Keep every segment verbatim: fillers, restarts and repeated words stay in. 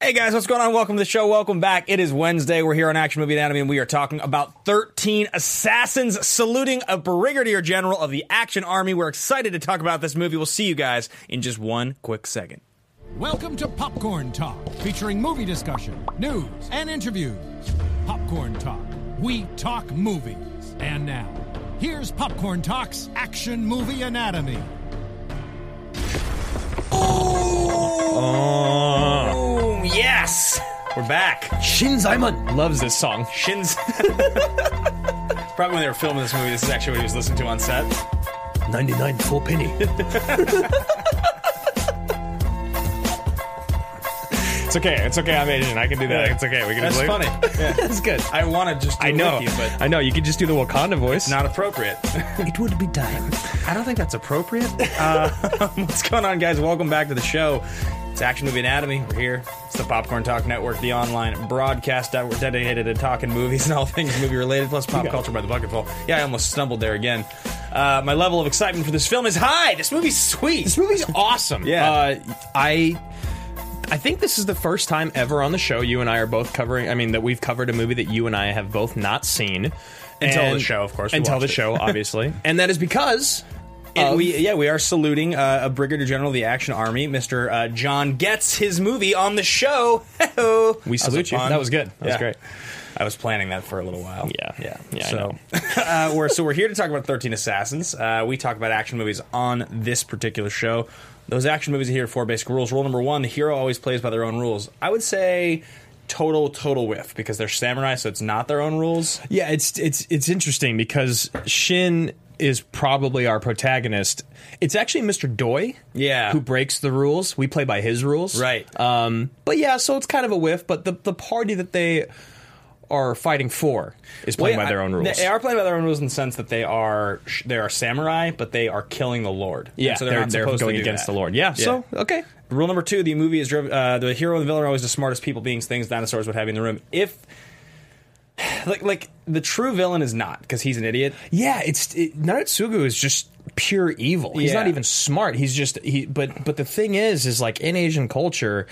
Hey guys, what's going on? Welcome to the show. Welcome back. It is Wednesday. We're here on Action Movie Anatomy, and we are talking about thirteen Assassins, saluting a brigadier general of the Action Army. We're excited to talk about this movie. We'll see you guys in just one quick second. Welcome to Popcorn Talk, featuring movie discussion, news, and interviews. Popcorn Talk. We talk movies. And now, here's Popcorn Talk's Action Movie Anatomy. Oh, yes! We're back. Shin Zaiman loves this song. Shin's. Probably when they were filming this movie, this is actually what he was listening to on set. ninety-nine four penny. It's okay. It's okay. I'm Asian. I can do that. Yeah. It's okay. We can That's just funny. Yeah. That's good. I want to just do I know. it with you, but I know. You could just do the Wakanda voice. not appropriate. It would be time. I don't think that's appropriate. Uh, what's going on, guys? Welcome back to the show. It's Action Movie Anatomy. We're here. It's the Popcorn Talk Network, the online broadcast network dedicated to talking movies and all things movie-related, plus pop culture by the bucketful. Yeah, I almost stumbled there again. Uh, my level of excitement for this film is high. This movie's sweet. This movie's awesome. Yeah. Uh, I... I think this is the first time ever on the show you and I are both covering, I mean, that we've covered a movie that you and I have both not seen. Until And- the show, of course. We Until watched the it. show, obviously. And that is because... And of- we, yeah, we are saluting uh, a Brigadier General of the Action Army, Mister Uh, John Getz, his movie on the show. we salute you. That was good. That was Yeah. great. I was planning that for a little while. Yeah. yeah, Yeah, I So, know. uh, we're so we're here to talk about thirteen Assassins. Uh, we talk about action movies on this particular show. Those action movies adhere to four basic rules. Rule number one: the hero always plays by their own rules. I would say total total whiff because they're samurai, so it's not their own rules. Yeah, it's it's it's interesting because Shin is probably our protagonist. It's actually Mister Doi, Yeah. who breaks the rules. We play by his rules, Right. Um, but yeah, so it's kind of a whiff. But the the party that they are fighting for is playing Well, by their own I- rules. They are playing by their own rules in the sense that they are they are samurai, but they are killing the Lord. yeah, And so they're, they're, not they're supposed going to do against that. the Lord. Yeah, so okay. Rule number two: the movie is driven. Uh, the hero and the villain are always the smartest people, beings, things, dinosaurs, what have you in the room. If like like the true villain is not because he's an idiot. Yeah, it's it, Naritsugu is just pure evil. He's Yeah. not even smart. He's just he. But but the thing is, is like in Asian culture,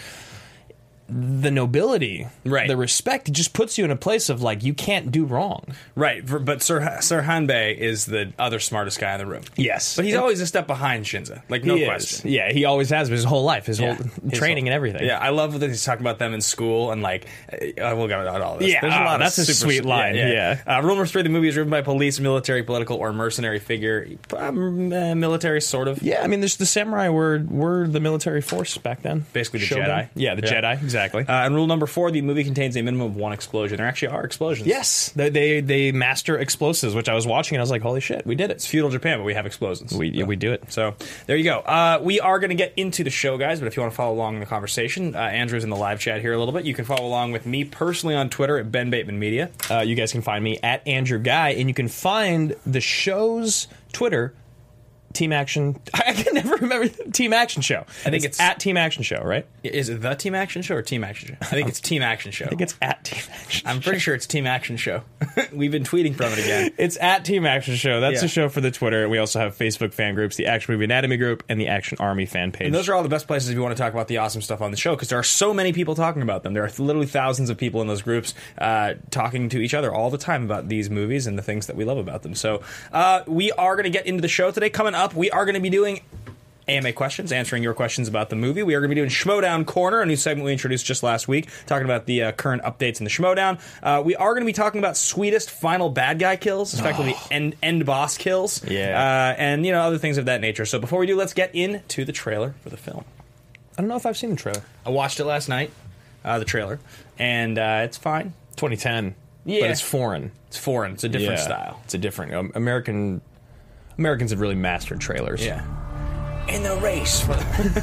the nobility, Right. the respect, it just puts you in a place of like you can't do wrong. Right, for- but Sir Sir Hanbei is the other smartest guy in the room. Yes, But he's always a step behind Shinza, like no He is. question. Yeah, he always has been his whole life, his Yeah. whole His training whole- and everything. Yeah, I love that he's talking about them in school and like uh, we'll go into all this. Yeah, There's a oh, lot of that's a super- sweet line, yeah. Uh, rule number three: the movie is driven by police, military, political, or mercenary figure. Um, uh, military, sort of. Yeah, I mean, there's the samurai were were the military force back then. Basically the Shogun. Jedi. Yeah, the Yeah. Jedi, exactly. Uh, and rule number four: the movie contains a minimum of one explosion. There actually are explosions. yes, they, they they master explosives, which I was watching and I was like, holy shit, we did It's it. feudal Japan, but we have explosions. We yeah, we do it. So there you go. Uh, we are going to get into the show, guys, but if you want to follow along in the conversation, uh, Andrew's in the live chat here a little bit. You can follow along with me personally on Twitter at Ben Bateman Media. Uh, you guys can find me at Andrew Guy, and you can find the show's Twitter, Team Action. I can never remember Team Action Show. I think it's- at Team Action Show, right? Is it the Team Action Show or Team Action Show? I think it's Team Action Show. I think it's at Team Action. I'm pretty sure it's Team Action Show. We've been tweeting from it again. It's at Team Action Show. That's Yeah. the show for the Twitter. We also have Facebook fan groups, the Action Movie Anatomy group, and the Action Army fan page. And those are all the best places if you want to talk about the awesome stuff on the show because there are so many people talking about them. There are literally thousands of people in those groups uh, talking to each other all the time about these movies and the things that we love about them. So uh, we are going to get into the show today. Coming up, we are going to be doing A M A questions, answering your questions about the movie. We are going to be doing Schmodown Corner, a new segment we introduced just last week, talking about the uh, current updates in the Schmodown. Uh, we are going to be talking about sweetest final bad guy kills, effectively end, end boss kills, Yeah. uh, and you know other things of that nature. So before we do, let's get into the trailer for the film. I don't know if I've seen the trailer. I watched it last night, uh, the trailer, and uh, it's fine. twenty ten. Yeah. But it's foreign. It's foreign. It's a different Yeah. style. It's a different. Um, American Americans have really mastered trailers. Yeah. In the race for,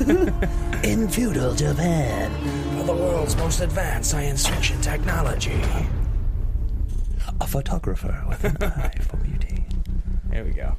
In feudal Japan. for the world's most advanced science fiction technology. A photographer with an eye for beauty. There we go.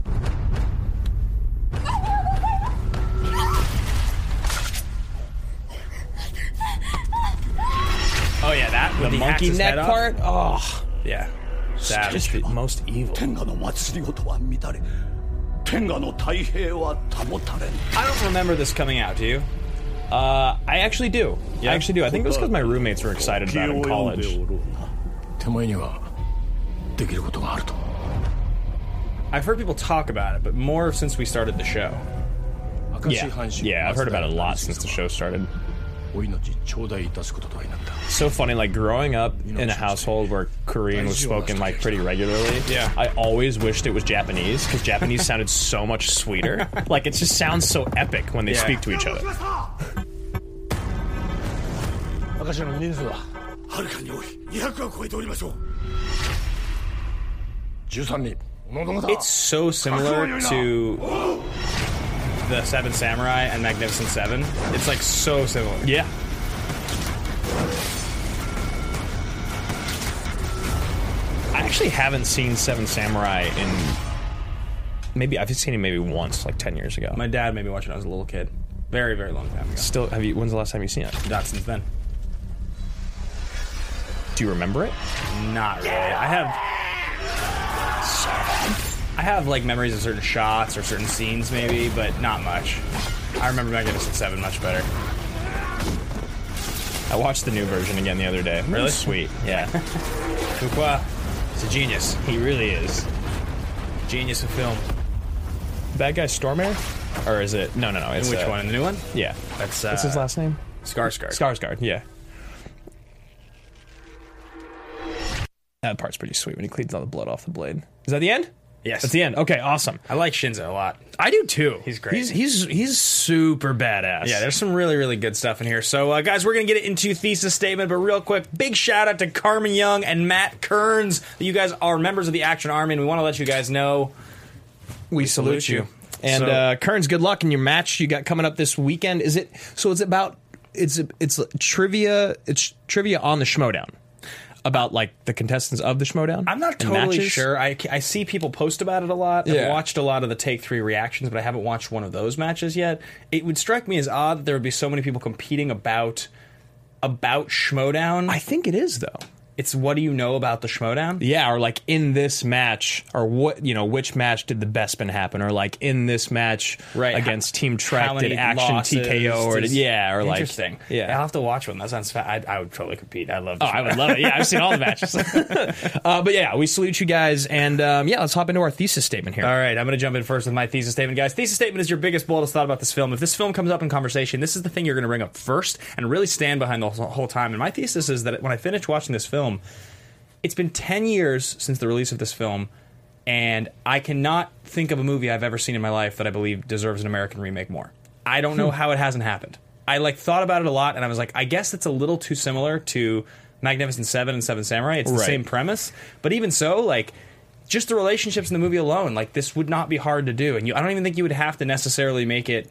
Oh yeah, that with The he hacks monkey his neck head off. part? Oh, Yeah. Savage. just the most evil. 天下の祭りごとは乱れ天下の太平は保たれん I don't remember this coming out, do you? Uh, I actually do. Yeah? I actually do. I think it was because my roommates were excited about it in 気を読んで college. おろうな手前にはできることがあると I've heard people talk about it, but more since we started the show. Yeah, yeah, I've heard about it a lot since the show started. お命頂戴いたすことと相なった So funny, like growing up in a household where Korean was spoken like pretty regularly. Yeah. I always wished it was Japanese because Japanese sounded so much sweeter. Like it just sounds so epic when they Yeah. speak to each other. 私の人数ははるかに多いにひゃくは超えておりましょうじゅうさんにんおのどのだ It's so similar to the Seven Samurai and Magnificent Seven. It's like so similar. Yeah. I actually haven't seen Seven Samurai in maybe I've seen it maybe once, like ten years ago. My dad made me watch it when I was a little kid. Very, very long time ago. Still, have you? When's the last time you've seen it? Not since then. Do you remember it? Not really. I have. I have like memories of certain shots or certain scenes, maybe, but not much. I remember Magnificent Seven much better. I watched the new version again the other day. Really sweet. Yeah, Fuqua is a genius. he really is. Genius of film. Bad guy Stormare, or is it? No, no, no. It's And which uh, one? The new one? Yeah. That's uh, What's his last name? Skarsgård. Skarsgård. Yeah. That part's pretty sweet when he cleans all the blood off the blade. Is that the end? Yes. That's the end. Okay, awesome. I like Shinzo a lot. I do too. He's great. He's he's he's super badass. Yeah, there's some really, really good stuff in here. So, uh, guys, we're going to get into thesis statement, but real quick, big shout out to Carmen Young and Matt Kearns. You guys are members of the Action Army, and we want to let you guys know we salute, salute you. you. And So- uh, Kearns, good luck in your match you got coming up this weekend. Is it so? It's about it's it's trivia. It's trivia on the Schmodown about like the contestants of the Schmodown. I'm not and totally matches? sure. I, I see people post about it a lot. I've Yeah. watched a lot of the Take Three reactions, but I haven't watched one of those matches yet. It would strike me as odd that there would be so many people competing about about Schmodown. I think it is though. It's what do you know about the Schmodown? Yeah, or like in this match, or what you know, which match did the Bespin happen, or like in this match Right. against How- Team how Trek did many Action losses T K O, or does- did, yeah, or like Interesting. yeah. I'll have to watch one. That sounds fa- I, I would totally compete. I love. The Oh, I Schmodown. would love it. Yeah, I've seen all the matches. uh, but yeah, we salute you guys, and um, yeah, let's hop into our thesis statement here. All right, I'm going to jump in first with my thesis statement, guys. Thesis statement is your biggest, boldest thought about this film. If this film comes up in conversation, this is the thing you're going to bring up first and really stand behind the whole whole time. And my thesis is that when I finish watching this film, it's been ten years since the release of this film, and I cannot think of a movie I've ever seen in my life that I believe deserves an American remake more. I don't know how it hasn't happened. I like thought about it a lot, and I was like, I guess it's a little too similar to Magnificent Seven and Seven Samurai. It's the Right. same premise, but even so, like, just the relationships in the movie alone, like, this would not be hard to do, and you, I don't even think you would have to necessarily make it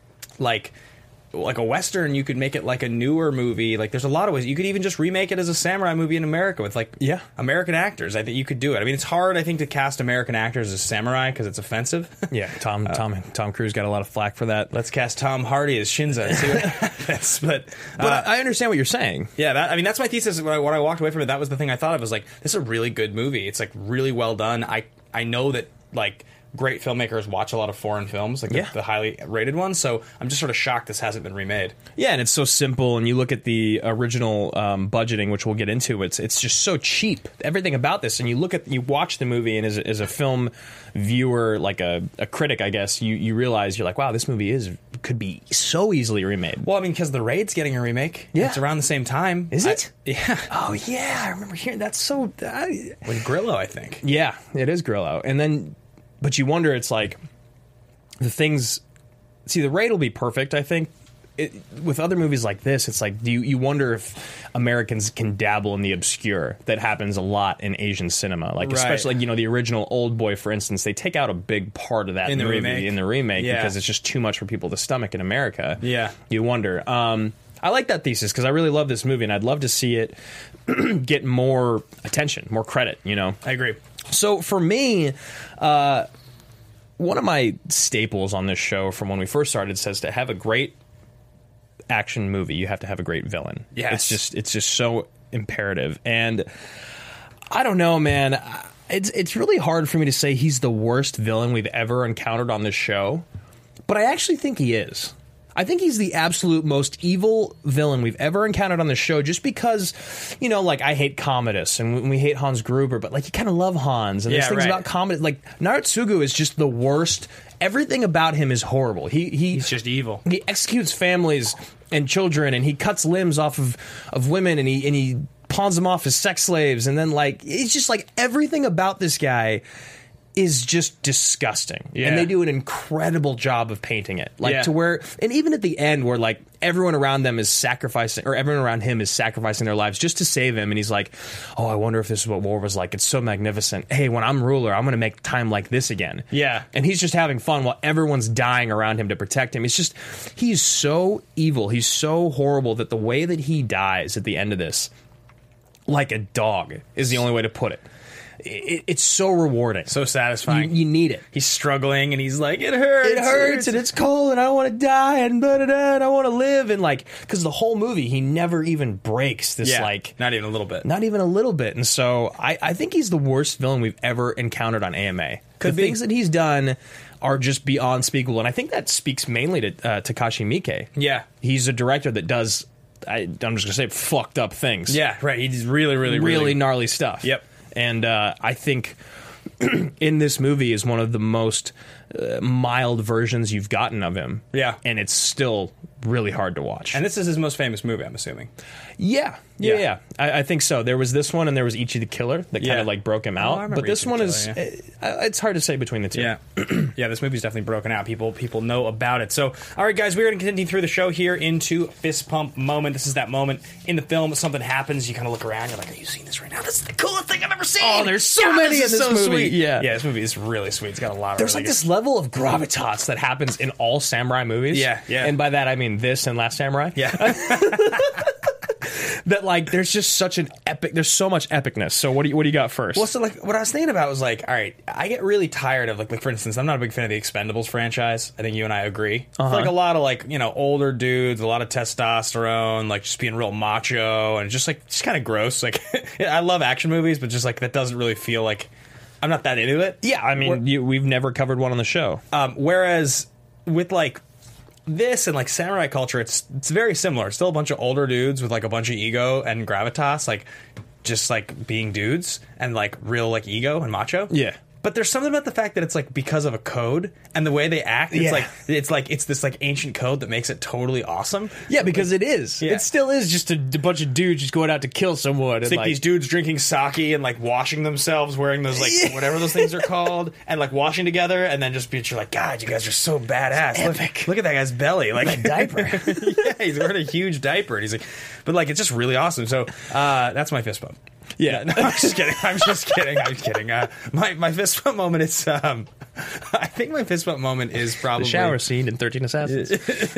like like a Western. You could make it like a newer movie. Like, there's a lot of ways. You could even just remake it as a samurai movie in America with, like, Yeah. American actors. I think you could do it. I mean, it's hard, I think, to cast American actors as samurai because it's offensive. Yeah, Tom Tom Tom Cruise got a lot of flack for that. Let's cast Tom Hardy as Shinzo and see what happens. But, But uh, I I understand what you're saying. yeah, that, I mean, that's my thesis. When I, when I walked away from it, that was the thing I thought of. Was like, this is a really good movie. It's like really well done. I I know that like great filmmakers watch a lot of foreign films, like the- Yeah. the, highly rated ones. So I'm just sort of shocked this hasn't been remade. Yeah, and it's so simple. And you look at the original um, budgeting, which we'll get into. It's it's just so cheap. Everything about this, and you look at you watch the movie, and as, a- as a film viewer, like a, a critic, I guess you you realize you're like, wow, this movie is could be so easily remade. Well, I mean, because The Raid's getting a remake. Yeah. It's around the same time. Is I- it? yeah. Oh yeah, I remember hearing that's so. I, With Grillo, I think. Yeah, it is Grillo. And then, but you wonder, it's like the things. See, The Raid will be perfect, I think. It, with other movies like this, it's like do you, you wonder if Americans can dabble in the obscure. That happens a lot in Asian cinema, like Right. especially like, you know, the original Old Boy, for instance. They take out a big part of that In the movie remake? in the remake Yeah. because it's just too much for people to stomach in America. Yeah. You wonder. Um, I like that thesis because I really love this movie, and I'd love to see it get more attention, more credit. You know. I agree. So for me, uh, one of my staples on this show from when we first started says to have a great action movie, you have to have a great villain. Yes. It's just it's just so imperative. And I don't know, man. It's it's really hard for me to say he's the worst villain we've ever encountered on this show, but I actually think he is. I think he's the absolute most evil villain we've ever encountered on the show, just because, you know, like, I hate Commodus and we hate Hans Gruber, but, like, you kind of love Hans. And there's Yeah, things right. about Commodus. Like, Naritsugu is just the worst. Everything about him is horrible. He, he He's just evil. He executes families and children, and he cuts limbs off of, of women, and he and he pawns them off as sex slaves. And then, like, it's just like everything about this guy is just disgusting. Yeah. And they do an incredible job of painting it. Like, Yeah. to where, and even at the end where, like, everyone around them is sacrificing, or everyone around him is sacrificing their lives just to save him. And he's like, oh, I wonder if this is what war was like. It's so magnificent. Hey, when I'm ruler, I'm going to make time like this again. Yeah. And he's just having fun while everyone's dying around him to protect him. It's just, he's so evil. He's so horrible that the way that he dies at the end of this, like a dog, is the only way to put it. It, it's so rewarding. So You, satisfying. you need it. He's struggling, and he's like, it hurts. It hurts and it's cold and I want to die and blah, blah, blah, and I want to live. And like, because the whole movie, he never even breaks this, Yeah, like, not even a little bit. not even a little bit. And so I, I think he's the worst villain we've ever encountered on A M A. Could the be. things that he's done are just beyond speakable. And I think that speaks mainly to uh, Takashi Miike. Yeah. He's a director that does, I, I'm just going to say, fucked up things. Yeah, right. He's really, really, Really, really gnarly stuff. Yep. And uh, I think in this movie is one of the most uh, mild versions you've gotten of him. Yeah. And it's still really hard to watch. And this is his most famous movie, I'm assuming. yeah, yeah, Yeah. yeah. I, I think so. There was this one and there was Ichi the Killer that kind Yeah. of like broke him Oh, out. I remember but this Ichi the one Killer, is, yeah. uh, it's hard to say between the two. Yeah, yeah. This movie's definitely broken out. People, people know about it. So, all right, guys, we're going to continue through the show here into fist pump moment. This is that moment in the film. Something happens. You kind of look around. You're like, "Are you seeing this right now? This is the coolest thing I've ever seen." Oh, there's so God, many this in is this so movie. Sweet. Yeah. yeah. This movie is really sweet. It's got a lot of. There's really like this level of gravitas that happens in all samurai movies. Yeah, yeah. And by that I mean this and Last Samurai. Yeah. That like there's just such an epic. There's so much epicness. So what do you what do you got first? Well, so like what I was thinking about was like, all right, I get really tired of like, like for instance, I'm not a big fan of the Expendables franchise. I think you and I agree. Uh-huh. It's like a lot of like you know older dudes, a lot of testosterone, like just being real macho and just like just kind of gross. Like I love action movies, but just like that doesn't really feel like I'm not that into it. yeah, I mean you, we've never covered one on the show. Um, whereas with like this and like samurai culture, it's it's very similar. It's still a bunch of older dudes with like a bunch of ego and gravitas, like just like being dudes and like real like ego and macho. Yeah. But there's something about the fact that it's like because of a code and the way they act. It's Yeah. like it's like it's this like ancient code that makes it totally awesome. Yeah, because it is. Yeah. It still is just a, a bunch of dudes just going out to kill someone. It's And like, these dudes drinking sake and like washing themselves, wearing those like Yeah. whatever those things are called, and like washing together, and then just be you're like, God, you guys are so badass. Look, epic. look at that guy's belly, like a diaper. yeah, he's wearing a huge diaper, and he's like, but like it's just really awesome. So uh, that's my fist bump. Yeah. No, I'm just kidding. I'm just kidding. I'm kidding. Uh, my my fist bump moment is. Um, I think my fist bump moment is probably The shower scene in thirteen Assassins.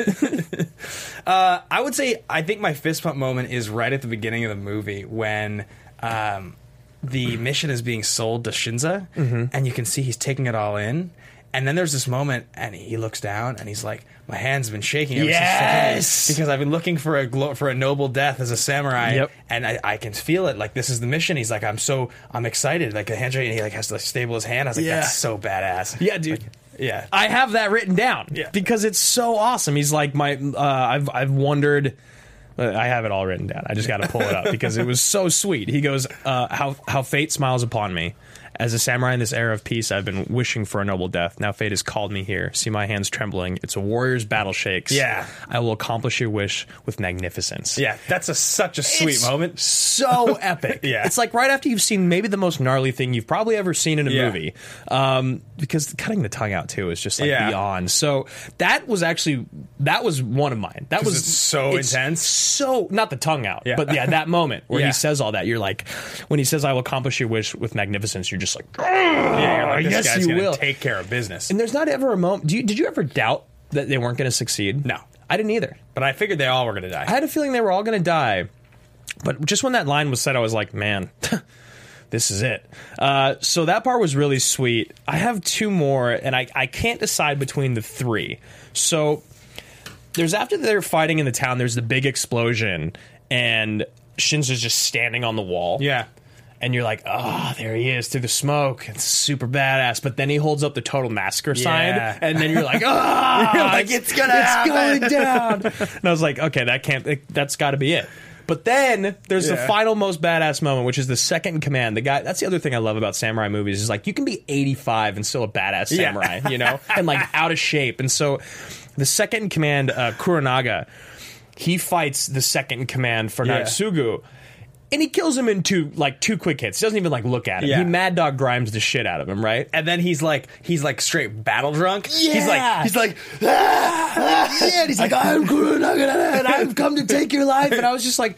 Uh, I would say I think my fist pump moment is right at the beginning of the movie when um, the mission is being sold to Shinza, and you can see he's taking it all in. And then there's this moment, and he looks down, and he's like, "My hand's been shaking ever Yes! since because I've been looking for a glo- for a noble death as a samurai, Yep. and I, I can feel it. Like this is the mission." He's like, "I'm so I'm excited." Like a handshake, and he like has to like, stable his hand. I was like, Yeah. "That's so badass." Yeah, dude. Like, yeah. I have that written down. Yeah. Because it's so awesome. He's like my. Uh, I've I've wondered. uh, I have it all written down. I just got to pull it up because it was so sweet. He goes, uh, "How how fate smiles upon me." As a samurai in this era of peace, I've been wishing for a noble death. Now fate has called me here. See my hands trembling. It's a warrior's battle shakes. Yeah. I will accomplish your wish with magnificence. Yeah, that's a such a sweet It's moment. So epic. Yeah. It's like right after you've seen maybe the most gnarly thing you've probably ever seen in a Yeah. movie. Um, because cutting the tongue out too is just like Yeah. beyond. So that was actually that was one of mine. That was it's so intense. So not the tongue out, Yeah. but yeah, that moment where Yeah. he says all that, you're like, when he says, "I will accomplish your wish with magnificence," you're just like, Yeah, you're like, this yes, guy's you gonna will. take care of business. and there's not ever a moment. Do you, did you ever doubt that they weren't going to succeed? No. I didn't either. But I figured they all were going to die. I had a feeling they were all going to die. But just when that line was said, I was like, man, this is it. Uh, so that part was really sweet. I have two more, and I, I can't decide between the three. So there's after they're fighting in the town, there's the big explosion, and Shinza's just standing on the wall. yeah. and you're like, oh, there he is through the smoke. It's super badass. But then he holds up the Total Massacre sign, Yeah. and then you're like, oh, You're like, it's gonna it's happen. going down. And I was like, okay, that can't. That's got to be it. But then there's the Yeah. final most badass moment, which is the second in command. The guy. That's the other thing I love about samurai movies is like you can be eighty-five and still a badass Yeah. samurai, you know, and like out of shape. And so the second in command, uh, Kuranaga, he fights the second in command for Yeah. Natsugu. And he kills him in two, like two quick hits. He doesn't even like look at him. Yeah. He Mad Dog Grimes the shit out of him, right? And then he's like, he's like straight battle drunk. He's Yeah. like, he's like, ah, ah, Yeah, and he's like, I'm Kuranaga, and I've come to take your life. And I was just like,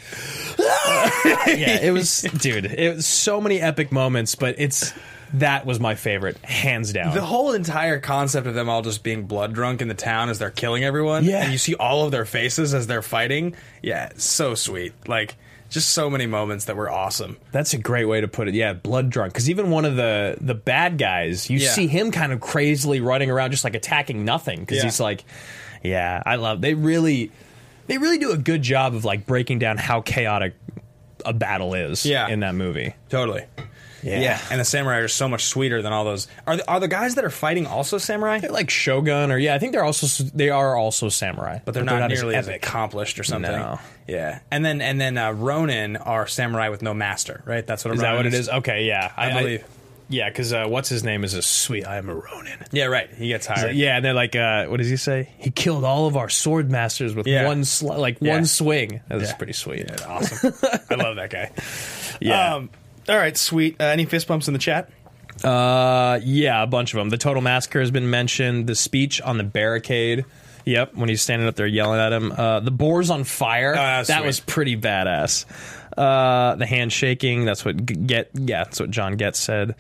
ah. Yeah, it was, dude, it was so many epic moments, but it's, that was my favorite, hands down. the whole entire concept of them all just being blood drunk in the town as they're killing everyone. Yeah. And you see all of their faces as they're fighting. Yeah, it's so sweet. Like, just so many moments that were awesome. That's a great way to put it. Yeah, blood drunk. Because even one of the the bad guys, you Yeah. see him kind of crazily running around, just like attacking nothing. Because Yeah. he's like, yeah, I love. They really, they really do a good job of like breaking down how chaotic a battle is. Yeah. In that movie. Totally. Yeah. And the samurai are so much sweeter than all those. Are the, are the guys that are fighting also samurai? They're like Shogun, or yeah, I think they're also they are also samurai, But they're not nearly as, epic. accomplished or something. No. Yeah. And then and then uh, Ronin are samurai with no master, right? That's what a Is that Ronin what it is? Okay, yeah, I believe. yeah, because uh, what's his name is a sweet. I am a Ronin. Yeah, right. He gets hired. Yeah, and they're like, uh, what does he say? He killed all of our sword masters with Yeah. one sl- like Yeah. one swing. That was Yeah. pretty sweet. Yeah, awesome. I love that guy. Yeah. Um, all right, sweet. Uh, any fist bumps in the chat? Uh, yeah, a bunch of them. The Total Massacre has been mentioned. The speech on the barricade. Yep, when he's standing up there yelling at him. Uh, the boar's on fire. Uh, that sweet. was pretty badass. Uh, the handshaking. That's what G- Get. Yeah, that's what John Getz said.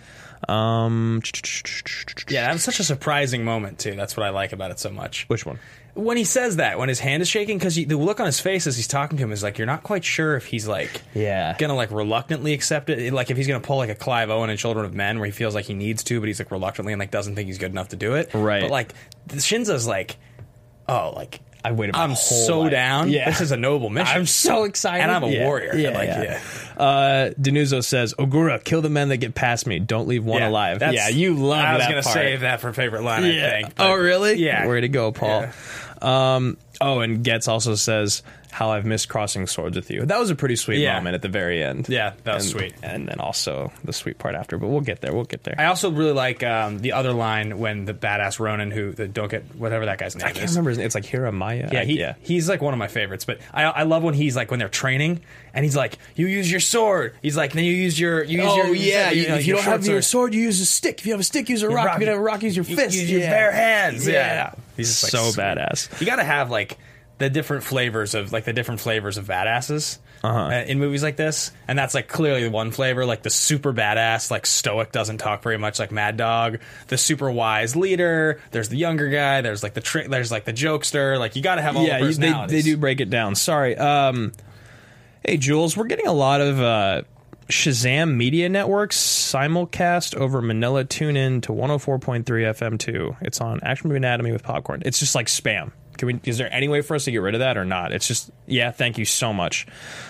Um, Yeah, that was such a surprising moment too. That's what I like about it so much. which one? When he says that, when his hand is shaking, because the look on his face as he's talking to him is like you're not quite sure if he's like Yeah. gonna like reluctantly accept it, like if he's gonna pull like a Clive Owen in Children of Men, where he feels like he needs to, but he's like reluctantly and like doesn't think he's good enough to do it. Right. But like Shinza's like, oh, like I waited. My I'm whole so life. down. Yeah. This is a noble mission. I'm so excited. And I'm a Yeah. warrior. Yeah, Like, yeah. yeah. Uh, Denuzo says, Ogura, kill the men that get past me. Don't leave one Yeah, alive. that's- Yeah, you love I was that gonna part. save that for favorite line. I think. but- Oh, really? Yeah. Way to go, Paul. Um, oh, and Getz also says, how I've missed crossing swords with you. That was a pretty sweet Yeah. moment at the very end. Yeah, that was And- sweet. And then also the sweet part after, but we'll get there. We'll get there. I also really like um, the other line when the badass Ronin, who the, don't get whatever that guy's name I can't is. remember his name. It's like Hiramaya. Yeah, I- he, yeah. he's like one of my favorites. But I, I love when he's like when they're training and he's like, "You use your sword." He's like, "Then you use your you use Oh your yeah! you You, know, if you your don't have short your sword, you use a stick. If you have a stick, use a rock. rock- If you don't have a rock, use your You fist. use your yeah. bare hands." Yeah, Yeah. He's just, like, so sweet. badass. You got to have like the different flavors of like the different flavors of badasses Uh-huh. uh, in movies like this, and that's like clearly one flavor, like the super badass, like stoic, doesn't talk very much, like Mad Dog. The super wise leader. There's the younger guy. There's like the trick. There's like the jokester. Like you got to have all yeah, the you- they, personalities. they do break it down. Sorry. Um, hey, Jules, we're getting a lot of uh, Shazam Media Networks simulcast over Manila. Tune in to one oh four point three F M two. It's on Action Movie Anatomy with Popcorn. It's just like spam. Can we? Is there any way for us to get rid of that or not? It's just yeah. Thank you so much.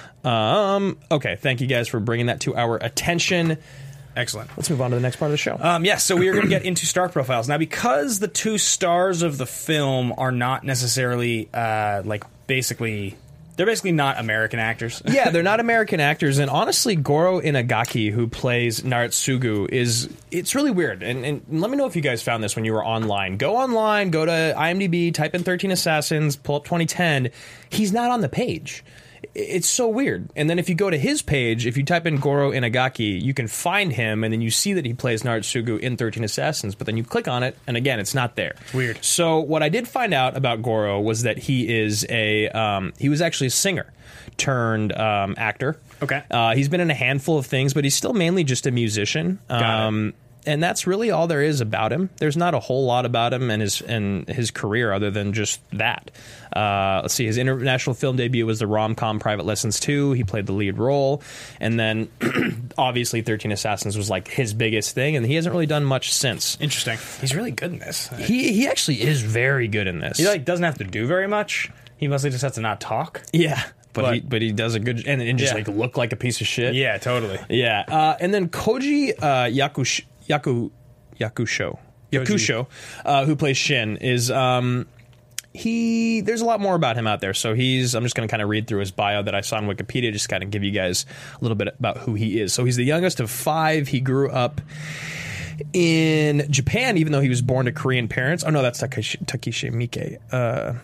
Um. Okay. Thank you guys for bringing that to our attention. Excellent. Let's move on to the next part of the show. Um, yes, so we are going to get into star profiles. Now, because the two stars of the film are not necessarily, uh, like, basically... They're basically not American actors. Yeah, they're not American actors, and honestly, Goro Inagaki, who plays Naritsugu, is it's really weird. And, and let me know if you guys found this when you were online. Go online, go to IMDb, type in thirteen Assassins, pull up twenty ten. He's not on the page. It's so weird. And then if you go to his page, if you type in Goro Inagaki, you can find him, and then you see that he plays Naritsugu in thirteen Assassins, but then you click on it, and again, it's not there. Weird. So what I did find out about Goro was that he is a, um, he was actually a singer turned um, actor. Okay. Uh, he's been in a handful of things, but he's still mainly just a musician. Got it. Um, and that's really all there is about him. There's not a whole lot about him and his and his career other than just that. Uh, let's see, his international film debut was the rom-com Private Lessons two. He played the lead role. And then, obviously, thirteen Assassins was like his biggest thing, and he hasn't really done much since. Interesting. He's really good in this. He he actually is very good in this. He, like, doesn't have to do very much. He mostly just has to not talk. Yeah. but, But- he but he does a good and, and just Yeah. like look like a piece of shit. Yeah, totally. Yeah, uh, and then Koji uh, Yakush, Yaku Yakusho Yakusho, uh, who plays Shin, is um, he. There's a lot more about him out there. So he's. I'm just going to kind of read through his bio that I saw on Wikipedia, just kind of give you guys a little bit about who he is. So he's the youngest of five. He grew up in Japan, even though he was born to Korean parents. Oh no, that's Takeshi, Takeshi Miike. Uh,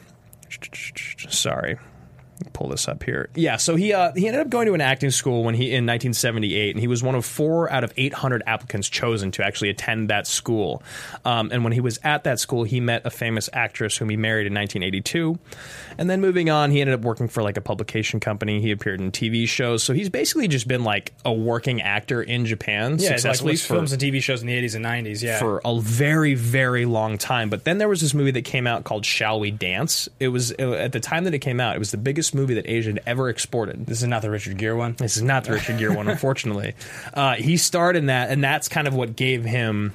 sorry. Pull this up here. Yeah, so he uh, he ended up going to an acting school when he in nineteen seventy-eight, and he was one of four out of eight hundred applicants chosen to actually attend that school. Um, and when he was at that school, he met a famous actress whom he married in nineteen eighty-two. And then moving on, he ended up working for like a publication company. He appeared in T V shows. So he's basically just been like a working actor in Japan Yeah, successfully like for films and T V shows in the eighties and nineties. Yeah, for a very, very long time. But then there was this movie that came out called Shall We Dance? It was, it, at the time that it came out, it was the biggest movie that Asia had ever exported. this is not the Richard Gere one. This is not the Richard Gere one, unfortunately. Uh, he starred in that, and that's kind of what gave him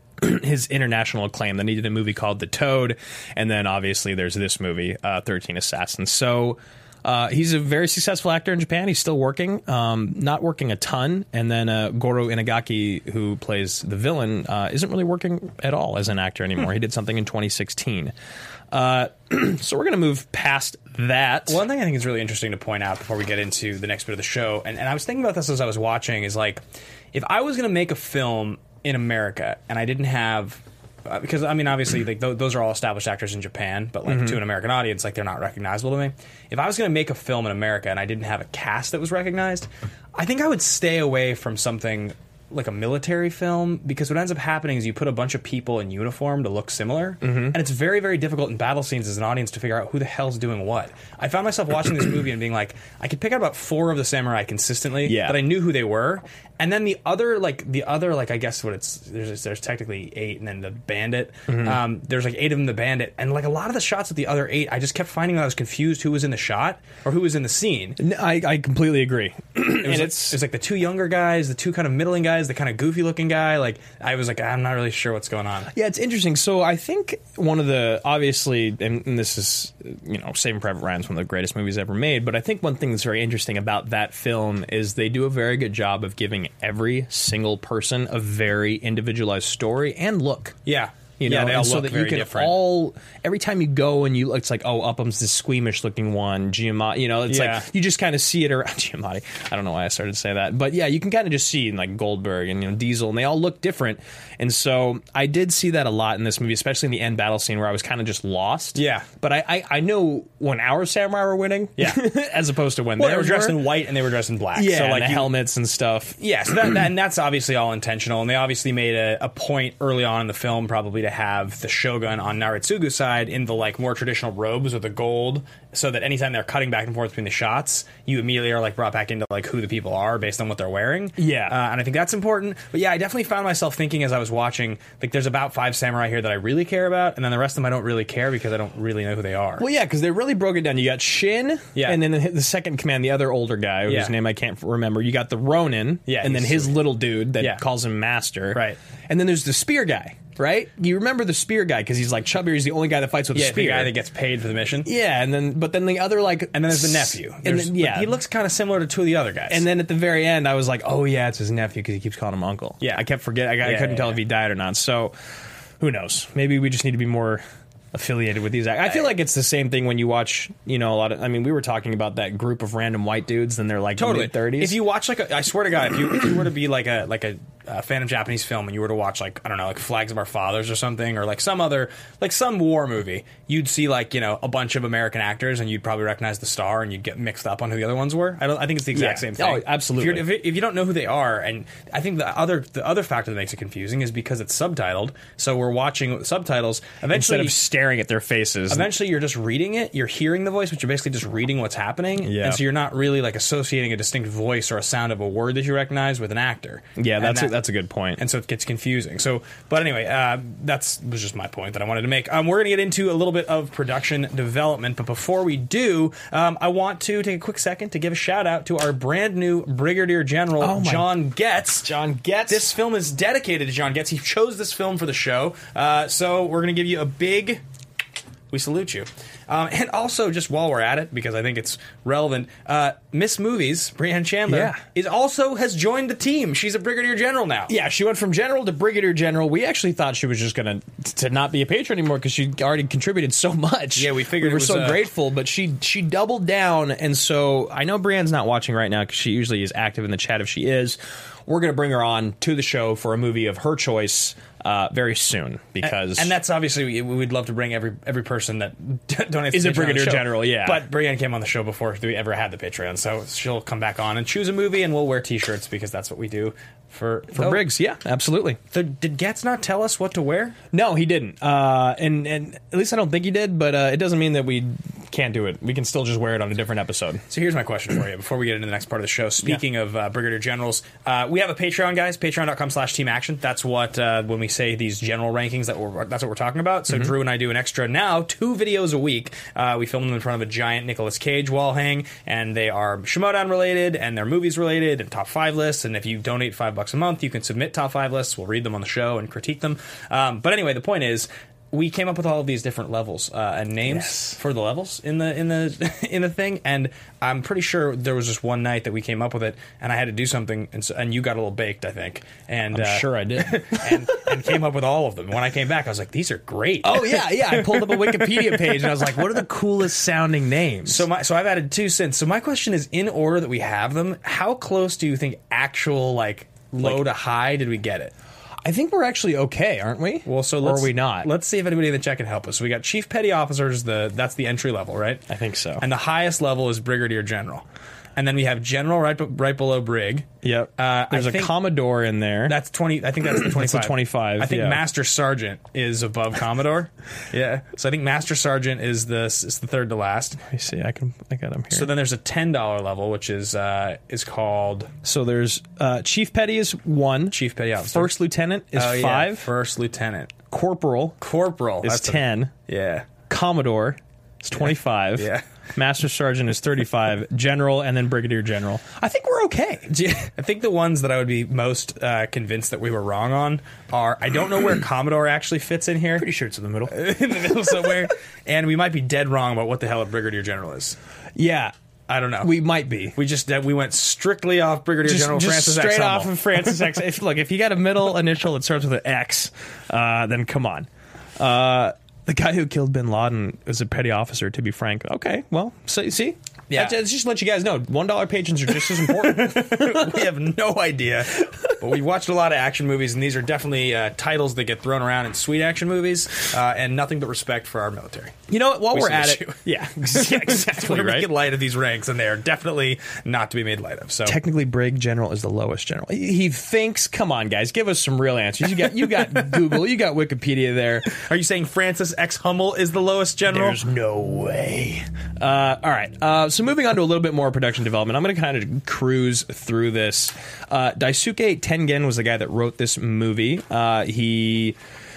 his international acclaim. Then he did a movie called The Toad, and then obviously there's this movie, uh, thirteen Assassins. So uh, he's a very successful actor in Japan. He's still working, um, not working a ton. And then uh, Goro Inagaki, who plays the villain, uh, isn't really working at all as an actor anymore. He did something in twenty sixteen. Uh, so we're going to move past that. One thing I think is really interesting to point out before we get into the next bit of the show, and, and I was thinking about this as I was watching, is like, if I was going to make a film in America and I didn't have, uh, because I mean, obviously, like th- those are all established actors in Japan, but like Mm-hmm. to an American audience, like they're not recognizable to me. If I was going to make a film in America and I didn't have a cast that was recognized, I think I would stay away from something like a military film, because what ends up happening is you put a bunch of people in uniform to look similar, Mm-hmm. and it's very, very difficult in battle scenes as an audience to figure out who the hell's doing what. I found myself watching this movie and being like, I could pick out about four of the samurai consistently Yeah. that I knew who they were, and then the other, like the other, like I guess what it's there's there's technically eight, and then the bandit. Mm-hmm. Um, there's like eight of them, the bandit, and like a lot of the shots with the other eight, I just kept finding that I was confused who was in the shot or who was in the scene. N- I, I completely agree. It was, and like, it's it was like the two younger guys, the two kind of middling guys, the kind of goofy looking guy. Like I was like, I'm not really sure what's going on. Yeah, it's interesting. So I think one of the, obviously, and, and this is, you know, Saving Private Ryan is one of the greatest movies ever made, but I think one thing that's very interesting about that film is they do a very good job of giving every single person a very individualized story and look. Yeah. You know, yeah, they all and so look that very you can different. all, every time you go and you, it's like, oh, Upham's this squeamish looking one, Giamatti, you know, it's Yeah. like, you just kind of see it around, Giamatti, I don't know why I started to say that, but yeah, you can kind of just see like Goldberg and, you know, Diesel, and they all look different, and so I did see that a lot in this movie, especially in the end battle scene where I was kind of just lost. Yeah. But I, I, I know when our samurai were winning, Yeah. as opposed to when Well, they they were dressed were. in white and they were dressed in black. Yeah, so and like the you- helmets and stuff. Yeah, so that, that, and that's obviously all intentional, and they obviously made a, a point early on in the film probably to have the Shogun on Naritsugu's side in the like more traditional robes with the gold, so that anytime they're cutting back and forth between the shots, you immediately are like brought back into like who the people are based on what they're wearing. Yeah. uh, and I think that's important. But yeah, I definitely found myself thinking as I was watching, like there's about five samurai here that I really care about, and then the rest of them I don't really care because I don't really know who they are. Well, yeah, because they really broke it down. You got Shin, Yeah. and then the, the second command, the other older guy, whose Yeah. name I can't remember. You got the Ronin, Yeah, and then he's his sweet. little dude that Yeah. calls him Master. Right. And then there's the spear guy, right? You remember the spear guy because he's like chubby. He's the only guy that fights with yeah, a spear. the guy that gets paid for the mission. yeah, and then but then the other like, And then there's the nephew. and There's- then, but yeah, he looks kind of similar to two of the other guys. And then at the very end, I was like, oh yeah, it's his nephew because he keeps calling him uncle. Yeah. I kept forgetting. I, I Yeah, couldn't yeah, tell yeah. if he died or not. So who knows? Maybe we just need to be more affiliated with these act- I feel like it's the same thing when you watch, you know, a lot of, I mean, we were talking about that group of random white dudes and they're like totally mid thirties. If you watch like a, I swear to God, if you if you were to be like a like a, a fan of Japanese film and you were to watch like I don't know like Flags of Our Fathers or something or like some other like some war movie, you'd see like you know a bunch of American actors and you'd probably recognize the star and you'd get mixed up on who the other ones were. I don't. I think it's the exact Yeah. same thing. Oh, absolutely. If, you're, if, it- if you don't know who they are, and I think the other the other factor that makes it confusing is because it's subtitled. So we're watching with subtitles. Eventually, instead of staring at their faces. Eventually, you're just reading it. You're hearing the voice, but you're basically just reading what's happening. Yeah. And so you're not really like associating a distinct voice or a sound of a word that you recognize with an actor. yeah, And that's that- a, that's a good point. And so it gets confusing. So, but anyway, uh, that's was just my point that I wanted to make. Um, we're going to get into a little bit of production development, but before we do, um, I want to take a quick second to give a shout out to our brand new Brigadier General Oh my- John Getz. John Getz. This film is dedicated to John Getz. He chose this film for the show, uh, so we're going to give you a big. We salute you. Um, and also, just while we're at it, because I think it's relevant, uh, Miss Movies, Brianne Chandler, Yeah. is also has joined the team. She's a brigadier general now. Yeah, she went from general to brigadier general. We actually thought she was just going to to not be a patron anymore because she already contributed so much. Yeah, we figured we were it was, so uh, grateful, but she she doubled down. And so I know Brianne's not watching right now because she usually is active in the chat. If she is, we're going to bring her on to the show for a movie of her choice uh, very soon because And, and that's obviously, we would love to bring every every person that donates Is to a Patreon on the brigadier show. general, yeah. But Brianne came on the show before we ever had the Patreon, so she'll come back on and choose a movie, and we'll wear T-shirts because that's what we do for for oh, Briggs. Yeah, absolutely. So did Getz not tell us what to wear? No, he didn't. Uh, and and at least I don't think he did. But uh, it doesn't mean that we can't do it. We can still just wear it on a different episode. So here's my question for you before we get into the next part of the show. Speaking of uh, brigadier generals, uh, we have a Patreon, guys. Patreon.com slash Team Action. That's what uh, when we say these general rankings, that we're, that's what we're talking about. So Mm-hmm. Drew and I do an extra now two videos a week. Uh, we film them in front of a giant Nicolas Cage wall hang, and they are Shimodan related and they're movies related and top five lists. And if you donate five bucks a month, you can submit top five lists. We'll read them on the show and critique them. Um, but anyway, the point is, we came up with all of these different levels uh, and names Yes. for the levels in the in the in the thing, and I'm pretty sure there was just one night that we came up with it, and I had to do something, and, so, and you got a little baked, I think, and I'm uh, sure I did. and, and came up with all of them. When I came back, I was like, these are great. Oh yeah, yeah. I pulled up a Wikipedia page and I was like, what are the coolest sounding names? So my so I've added two since. So my question is, in order that we have them, how close do you think actual like low Like- to high did we get it? I think we're actually okay, aren't we? Well, so or let's, are we not? Let's see if anybody in the chat can help us. So we got Chief Petty Officers. The that's the entry level, right? I think so. And the highest level is Brigadier General, and then we have General right, be- right below Brig. Yep. Uh, There's I a think Commodore in there. That's twenty. I think that's the twenty-five. That's the twenty-five, I think yeah. Master Sergeant is above Commodore. Yeah. So I think Master Sergeant is the is the third to last. Let me see. I can. I got him here. So then there's a ten dollar level, which is uh, is called So there's uh, Chief Petty is one. Chief Petty Officer. First Lieutenant is Oh, yeah. five. First Lieutenant. Corporal Corporal is that's a- ten. yeah. Commodore is twenty-five. Yeah. Master Sergeant is thirty-five. General and then Brigadier General. I think we're okay. Yeah, I think the ones that I would be most uh, convinced that we were wrong on are, I don't know where Commodore actually fits in here. Pretty sure it's in the middle. in the middle somewhere. And we might be dead wrong about what the hell a Brigadier General is. Yeah. I don't know. We might be. We just uh, we went strictly off Brigadier Just, General just Francis straight X. off Hummel. of Francis X. If, look, if you got a middle initial that starts with an X, uh, then come on. Uh, the guy who killed Bin Laden is a petty officer, to be frank. Okay, well, so, see? Yeah. That's just to let you guys know, one dollar patrons are just as important. We have no idea. But we watched a lot of action movies, and these are definitely uh, titles that get thrown around in sweet action movies, uh, and nothing but respect for our military. You know what? While We we're at salute it, you. yeah, yeah, exactly We're right. making light of these ranks, and they are definitely not to be made light of. So Technically, Brig General is the lowest general. He he thinks. Come on, guys, give us some real answers. You got you got Google, you got Wikipedia there. are you saying Francis X. Hummel is the lowest general? There's no way. Uh, all right. Uh, so moving on to a little bit more production development, I'm going to kind of cruise through this. Uh, Daisuke Tengen was the guy that wrote this movie. Uh, he.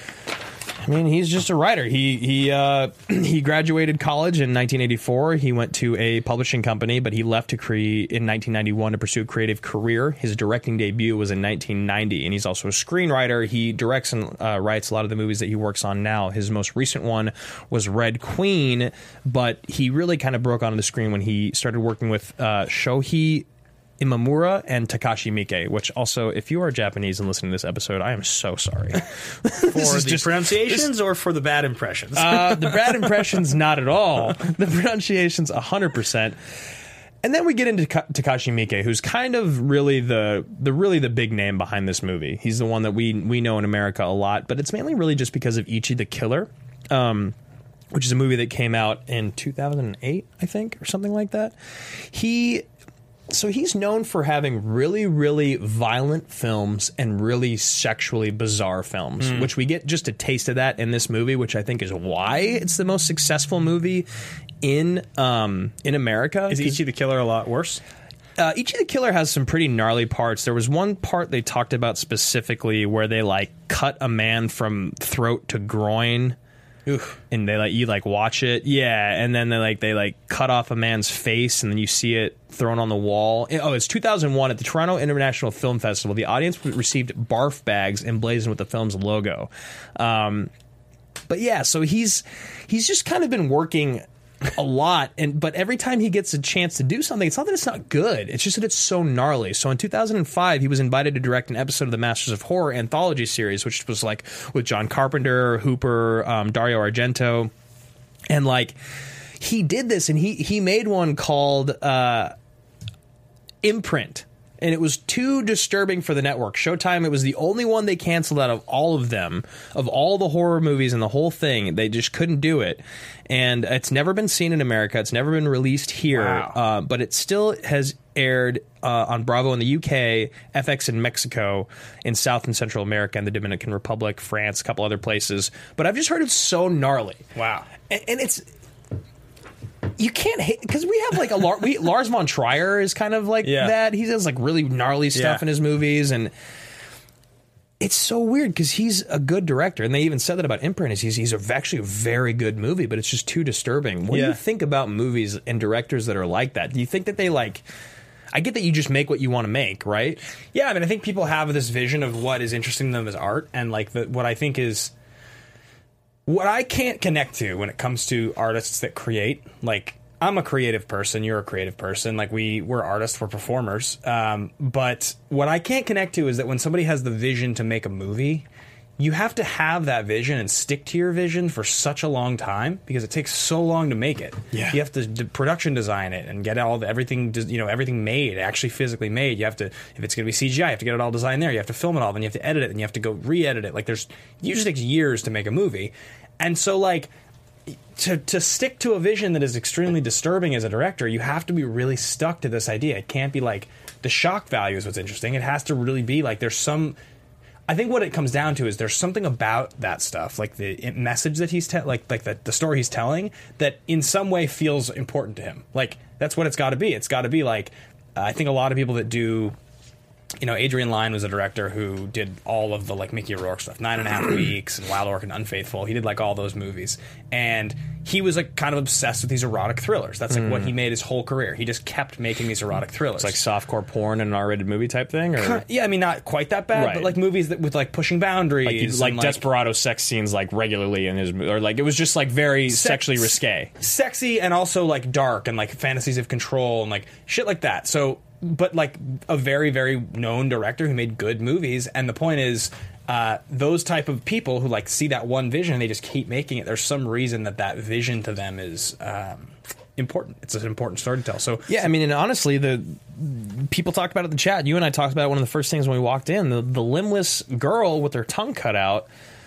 I mean, he's just a writer. He he uh, he graduated college in nineteen eighty-four. He went to a publishing company, but he left to create in nineteen ninety-one to pursue a creative career. His directing debut was in nineteen ninety, and he's also a screenwriter. He directs and uh, writes a lot of the movies that he works on now. His most recent one was Red Queen, but he really kind of broke onto the screen when he started working with uh, Shohei Imamura and Takashi Miike, which also, if you are Japanese and listening to this episode, I am so sorry. For the just- pronunciations or for the bad impressions? Uh, the bad impressions, not at all. The pronunciations, one hundred percent. And then we get into Taka- Takashi Miike, who's kind of really the the really the big name behind this movie. He's the one that we we know in America a lot, but it's mainly really just because of Ichi the Killer, um, which is a movie that came out in two thousand eight, I think, or something like that. He So he's known for having really, really violent films and really sexually bizarre films, Hmm. which we get just a taste of that in this movie, which I think is why it's the most successful movie in um, in America. is Ichi the Killer a lot worse? Uh, Ichi the Killer has some pretty gnarly parts. There was one part they talked about specifically where they like cut a man from throat to groin. Oof. And they like you like watch it, yeah, and then they like they like cut off a man's face, and then you see it thrown on the wall. Oh, it's two thousand one at the Toronto International Film Festival. The audience received barf bags emblazoned with the film's logo. Um, but yeah, so he's he's just kind of been working a lot. And but every time he gets a chance to do something, it's not that it's not good. It's just that it's so gnarly. So in two thousand five, he was invited to direct an episode of the Masters of Horror anthology series, which was like with John Carpenter, Hooper, um, Dario Argento, and like he did this, and he he made one called uh, Imprint. And it was too disturbing for the network. Showtime, it was the only one they canceled out of all of them, of all the horror movies and the whole thing. They just couldn't do it. And it's never been seen in America. It's never been released here. Wow. Uh, but it still has aired uh, on Bravo in the U K, F X in Mexico, in South and Central America, and the Dominican Republic, France, a couple other places. But I've just heard it's so gnarly. Wow. And, and it's... You can't hate because we have like a Lar- we, Lars von Trier is kind of like Yeah. that. He does like really gnarly stuff Yeah. in his movies, and it's so weird because he's a good director. And they even said that about Imprint. Is he's he's a, actually a very good movie, but it's just too disturbing. What do Yeah. you think about movies and directors that are like that? Do you think that they like? I get that you just make what you want to make, right? Yeah, I mean, I think people have this vision of what is interesting to them as art, and like the, what I think is what I can't connect to when it comes to artists that create. Like, I'm a creative person, you're a creative person. Like, we we're artists, we're performers. Um, but what I can't connect to is that when somebody has the vision to make a movie, you have to have that vision and stick to your vision for such a long time because it takes so long to make it. Yeah. You have to d- production design it and get all the, everything, you know, everything made, actually physically made. You have to, if it's going to be C G I, you have to get it all designed there. You have to film it all, then you have to edit it, and you have to go re-edit it. Like, there's, it usually takes years to make a movie. And so, like, to to stick to a vision that is extremely disturbing as a director, you have to be really stuck to this idea. It can't be like, the shock value is what's interesting. It has to really be like, there's some... I think what it comes down to is there's something about that stuff, like the message that he's te- like like the, the story he's telling, that in some way feels important to him. Like, that's what it's got to be. It's got to be like, uh, I think a lot of people that do, you know, Adrian Lyne was a director who did all of the like Mickey Rourke stuff, Nine and a Half Weeks and Wild Orchid and Unfaithful. He did like all those movies, and he was like kind of obsessed with these erotic thrillers. That's like mm. what he made his whole career. He just kept making these erotic thrillers. It's like softcore porn and an R-rated movie type thing, or yeah, I mean, not quite that bad, Right. but like movies that with like pushing boundaries, like, and, like desperado sex scenes like regularly in his, or like it was just like very Sex- sexually risque. sexy, and also like dark and like fantasies of control and like shit like that. So, but like a very very known director who made good movies, and the point is, uh, those type of people who like see that one vision and they just keep making it. There's some reason that that vision to them is um, important. It's an important story to tell. So Yeah, I mean, and honestly, the people talked about it in the chat. You and I talked about it one of the first things when we walked in. The, the limbless girl with her tongue cut out.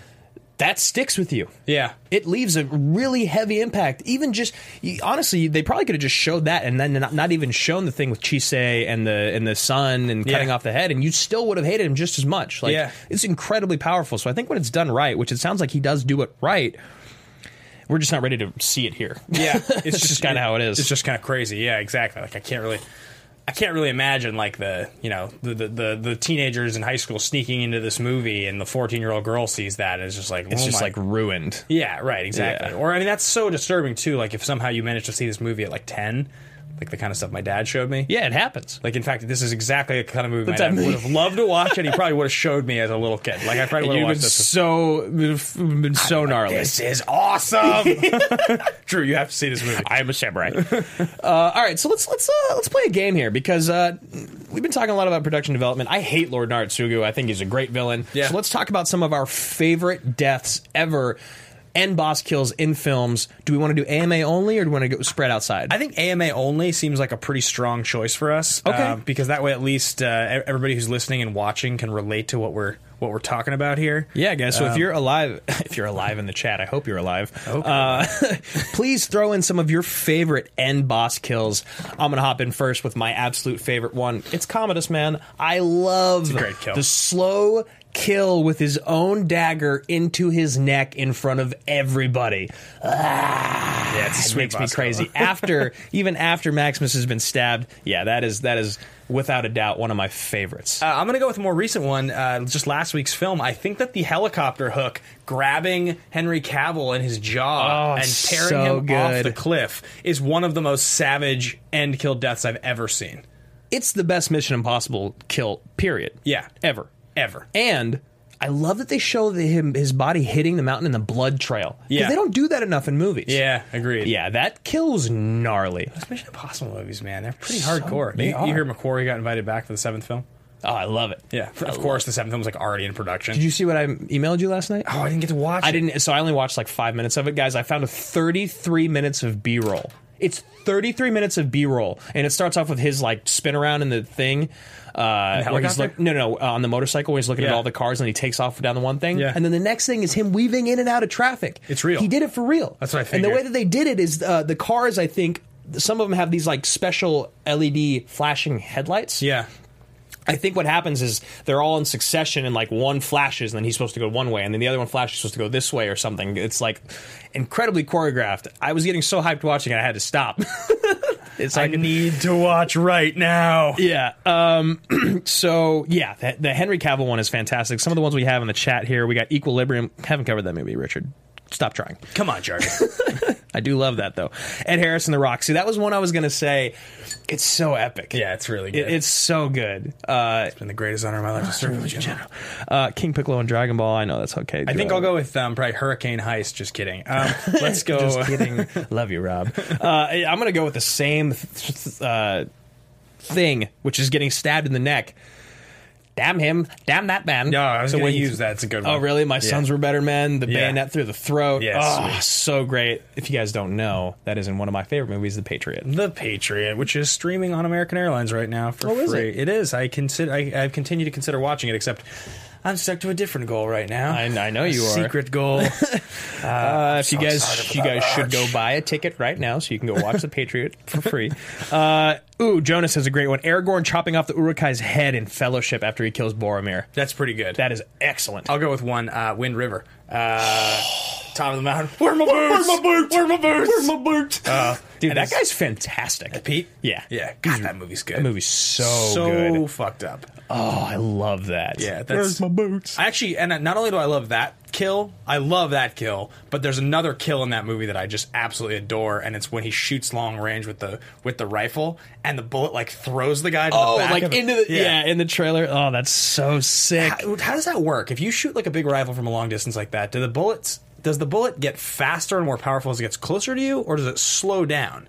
That sticks with you. yeah. It leaves a really heavy impact. Even just you- honestly, they probably could have just showed that and then not, not even shown the thing with Chisei and the and the son and cutting Yeah. off the head, and you still would have hated him just as much. Like, Yeah. it's incredibly powerful. So I think when it's done right, which it sounds like he does do it right, we're just not ready to see it here. Yeah, It's just kinda how it is. It's just kind of crazy. Yeah, exactly. Like I can't really, I can't really imagine like the you know the the the, the teenagers in high school sneaking into this movie, and the fourteen year old girl sees that, and it's just like It's oh just my- like ruined. yeah, right, exactly. Yeah. Or I mean, that's so disturbing too. Like if somehow you managed to see this movie at like ten, like the kind of stuff my dad showed me. Yeah, it happens. Like in fact, this is exactly the kind of movie my type dad of- would have loved to watch, and he probably would have showed me as a little kid. Like I probably would have You've watched been this. so been so gnarly. This is awesome. Drew, you have to see this movie. I am a samurai. uh, all right, so let's let's uh, let's play a game here because uh, we've been talking a lot about production development. I hate Lord Naratsugu. I think he's a great villain. Yeah. So let's talk about some of our favorite deaths ever. End boss kills in films. Do we want to do A M A only, or do we want to go spread outside? I think A M A only seems like a pretty strong choice for us. Okay. uh, because that way at least uh, everybody who's listening and watching can relate to what we're what we're talking about here. Yeah, guys. So if Um, you're alive, if you're alive in the chat, I hope you're alive. Uh, please throw in some of your favorite end boss kills. I'm gonna hop in first with my absolute favorite one. It's Commodus, man. I love a great kill. the slow kill with his own dagger into his neck in front of everybody. Ah, Yeah, it's a it sweet makes me boss kill. crazy. After even after Maximus has been stabbed, yeah, that is that is without a doubt one of my favorites. Uh, I'm going to go with a more recent one, uh, just last week's film. I think that the helicopter hook grabbing Henry Cavill in his jaw Oh, and tearing so him off good. the cliff is one of the most savage end kill deaths I've ever seen. It's the best Mission Impossible kill, period. Yeah. Ever. Ever. And I love that they show the, him his body hitting the mountain in the blood trail. Because Yeah. they don't do that enough in movies. Yeah, agreed. Yeah, that kill's gnarly. Those Mission Impossible movies, man, they're pretty So- hardcore. they you, are. you hear McQuarrie got invited back for the seventh film? Oh, I love it. Yeah, of course. The seventh film was like already in production. Did you see what I emailed you last night? Oh, I didn't get to watch. I it. didn't. So I only watched like five minutes of it, guys. I found a thirty-three minutes of B-roll. It's thirty-three minutes of B-roll, and it starts off with his like spin around in the thing. Uh, the where he's helicopter? look, no, no, uh, on the motorcycle where he's looking at Yeah. all the cars and he takes off down the one thing. Yeah. And then the next thing is him weaving in and out of traffic. It's real. He did it for real. That's what I And the figured. way that they did it is uh, the cars, I think, some of them have these like special L E D flashing headlights. Yeah. I think what happens is they're all in succession and like one flashes and then he's supposed to go one way and then the other one flashes supposed to go this way or something. It's like incredibly choreographed. I was getting so hyped watching it I had to stop. It's I like need to watch right now. yeah. Um, so yeah, the, the Henry Cavill one is fantastic. Some of the ones we have in the chat here, we got Equilibrium. Haven't covered that movie, Richard. Stop trying. Come on, Jarvis. I do love that though. Ed Harris and The Rock. See, that was one I was gonna say. It's so epic. Yeah, it's really good. It, it's so good. Uh, It's been the greatest honor of my life to serve with you. uh, King Piccolo and Dragon Ball. I know that's okay. I think I'll go with um, probably Hurricane Heist. Just kidding. Um, let's go. Just kidding. Love you, Rob. Uh, I'm going to go with the same th- uh, thing, which is getting stabbed in the neck. Damn him. Damn that man. No, I was So going when to you- use that. It's a good one. Oh, really? My Yeah. sons were better men. The Yeah. bayonet through the throat. Yeah, oh, sweet. so great. If you guys don't know, that is in one of my favorite movies, The Patriot. The Patriot, which is streaming on American Airlines right now for Oh, is free. it? It is. I consider. I, I continue to consider watching it, except I'm stuck to a different goal right now. I, I know you A are. Secret goal. Uh, if you so guys, excited for you that guys should go buy a ticket right now so you can go watch The Patriot for free. Uh, ooh, Jonas has a great one. Aragorn chopping off the Uruk-hai's head in Fellowship after he kills Boromir. That's pretty good. That is excellent. I'll go with one. Uh, Wind River. Uh, top of the mountain. Where are my boots? Where are my boots? Where are my boots? Where are my boots? Uh, Dude, and that it's- guy's fantastic. Pete. Yeah. Yeah. God, that movie's good. That movie's so, so good. fucked up. Oh, I love that. Yeah, that's, Where's my boots? I actually, and not only do I love that kill, I love that kill, but there's another kill in that movie that I just absolutely adore, and it's when he shoots long range with the with the rifle, and the bullet like throws the guy to Oh, the back like of the, into the yeah. in the trailer. Oh, that's so sick. How, how does that work? If you shoot like a big rifle from a long distance like that, do the bullets? Does the bullet get faster and more powerful as it gets closer to you, or does it slow down?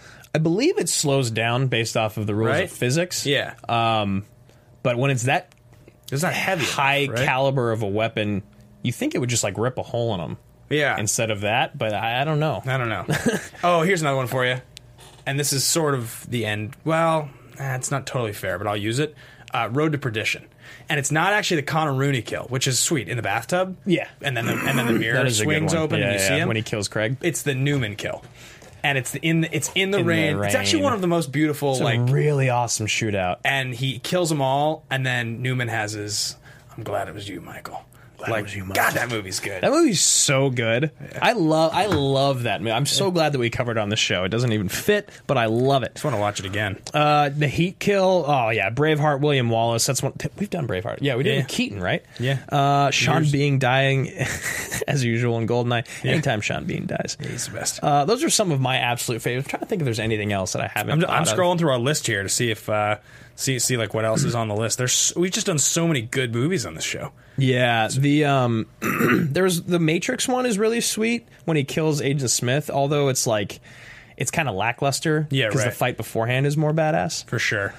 I believe it slows down based off of the rules Right? of physics. Yeah, Um, but when it's that it's not heavy, high enough, right? caliber of a weapon, you think it would just like rip a hole in them. Yeah, Instead of that, but I, I don't know. I don't know. Oh, here's another one for you. And this is sort of the end. Well, eh, it's not totally fair, but I'll use it. Uh, Road to Perdition. And it's not actually the Connor Rooney kill, which is sweet, in the bathtub. Yeah. And then the, and then the mirror That is a good swings one. open Yeah, and you yeah, see him. when he kills Craig. It's the Newman kill. And it's the, in the, it's in the, In the rain. It's actually rain. one of the most beautiful, It's like, a really awesome shootout. and he kills them all, and then Newman has his, I'm glad it was you, Michael. Like, it was you, Michael. God, that movie's good. That movie's so good. I love I love that movie. I'm so glad that we covered it on the show. It doesn't even fit, but I love it. I just want to watch it again. Uh, the Heat kill. Oh yeah, Braveheart. William Wallace. That's one. We've done Braveheart. Yeah, we did Yeah. with Keaton, right? Yeah. Uh, Sean Years. Bean dying as usual in Goldeneye. Anytime Sean Bean dies. He's the best. Uh, those are some of my absolute favorites. I'm trying to think if there's anything else that I haven't. I'm, thought I'm of. scrolling through our list here to see if uh, see see like what else is on the list. There's we've just done so many good movies on this show. Yeah, the um, there's the Matrix one is really sweet when he kills Agent Smith. Although it's like it's kind of lackluster. Yeah, because the right. fight beforehand is more badass. For sure.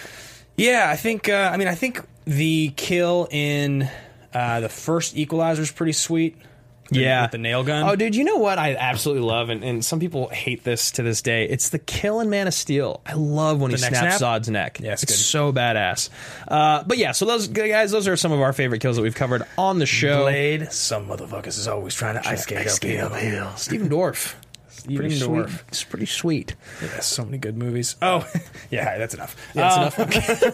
Yeah, I think. Uh, I mean, I think the kill in uh, the first Equalizer is pretty sweet. The- Yeah, with the nail gun. Oh, dude, you know what I absolutely love, and, and some people hate this to this day. It's the kill in Man of Steel. I love when The he neck snaps snap? Zod's neck. Yeah, it's it's good. so badass. Uh, but yeah, so those guys, those are some of our favorite kills that we've covered on the show. Blade. Some motherfuckers is always trying to ice skate uphill. Stephen Dorff. Stephen Pretty sweet. Dorff. It's pretty sweet. Yeah, so many good movies. Oh, yeah, that's enough. Yeah, that's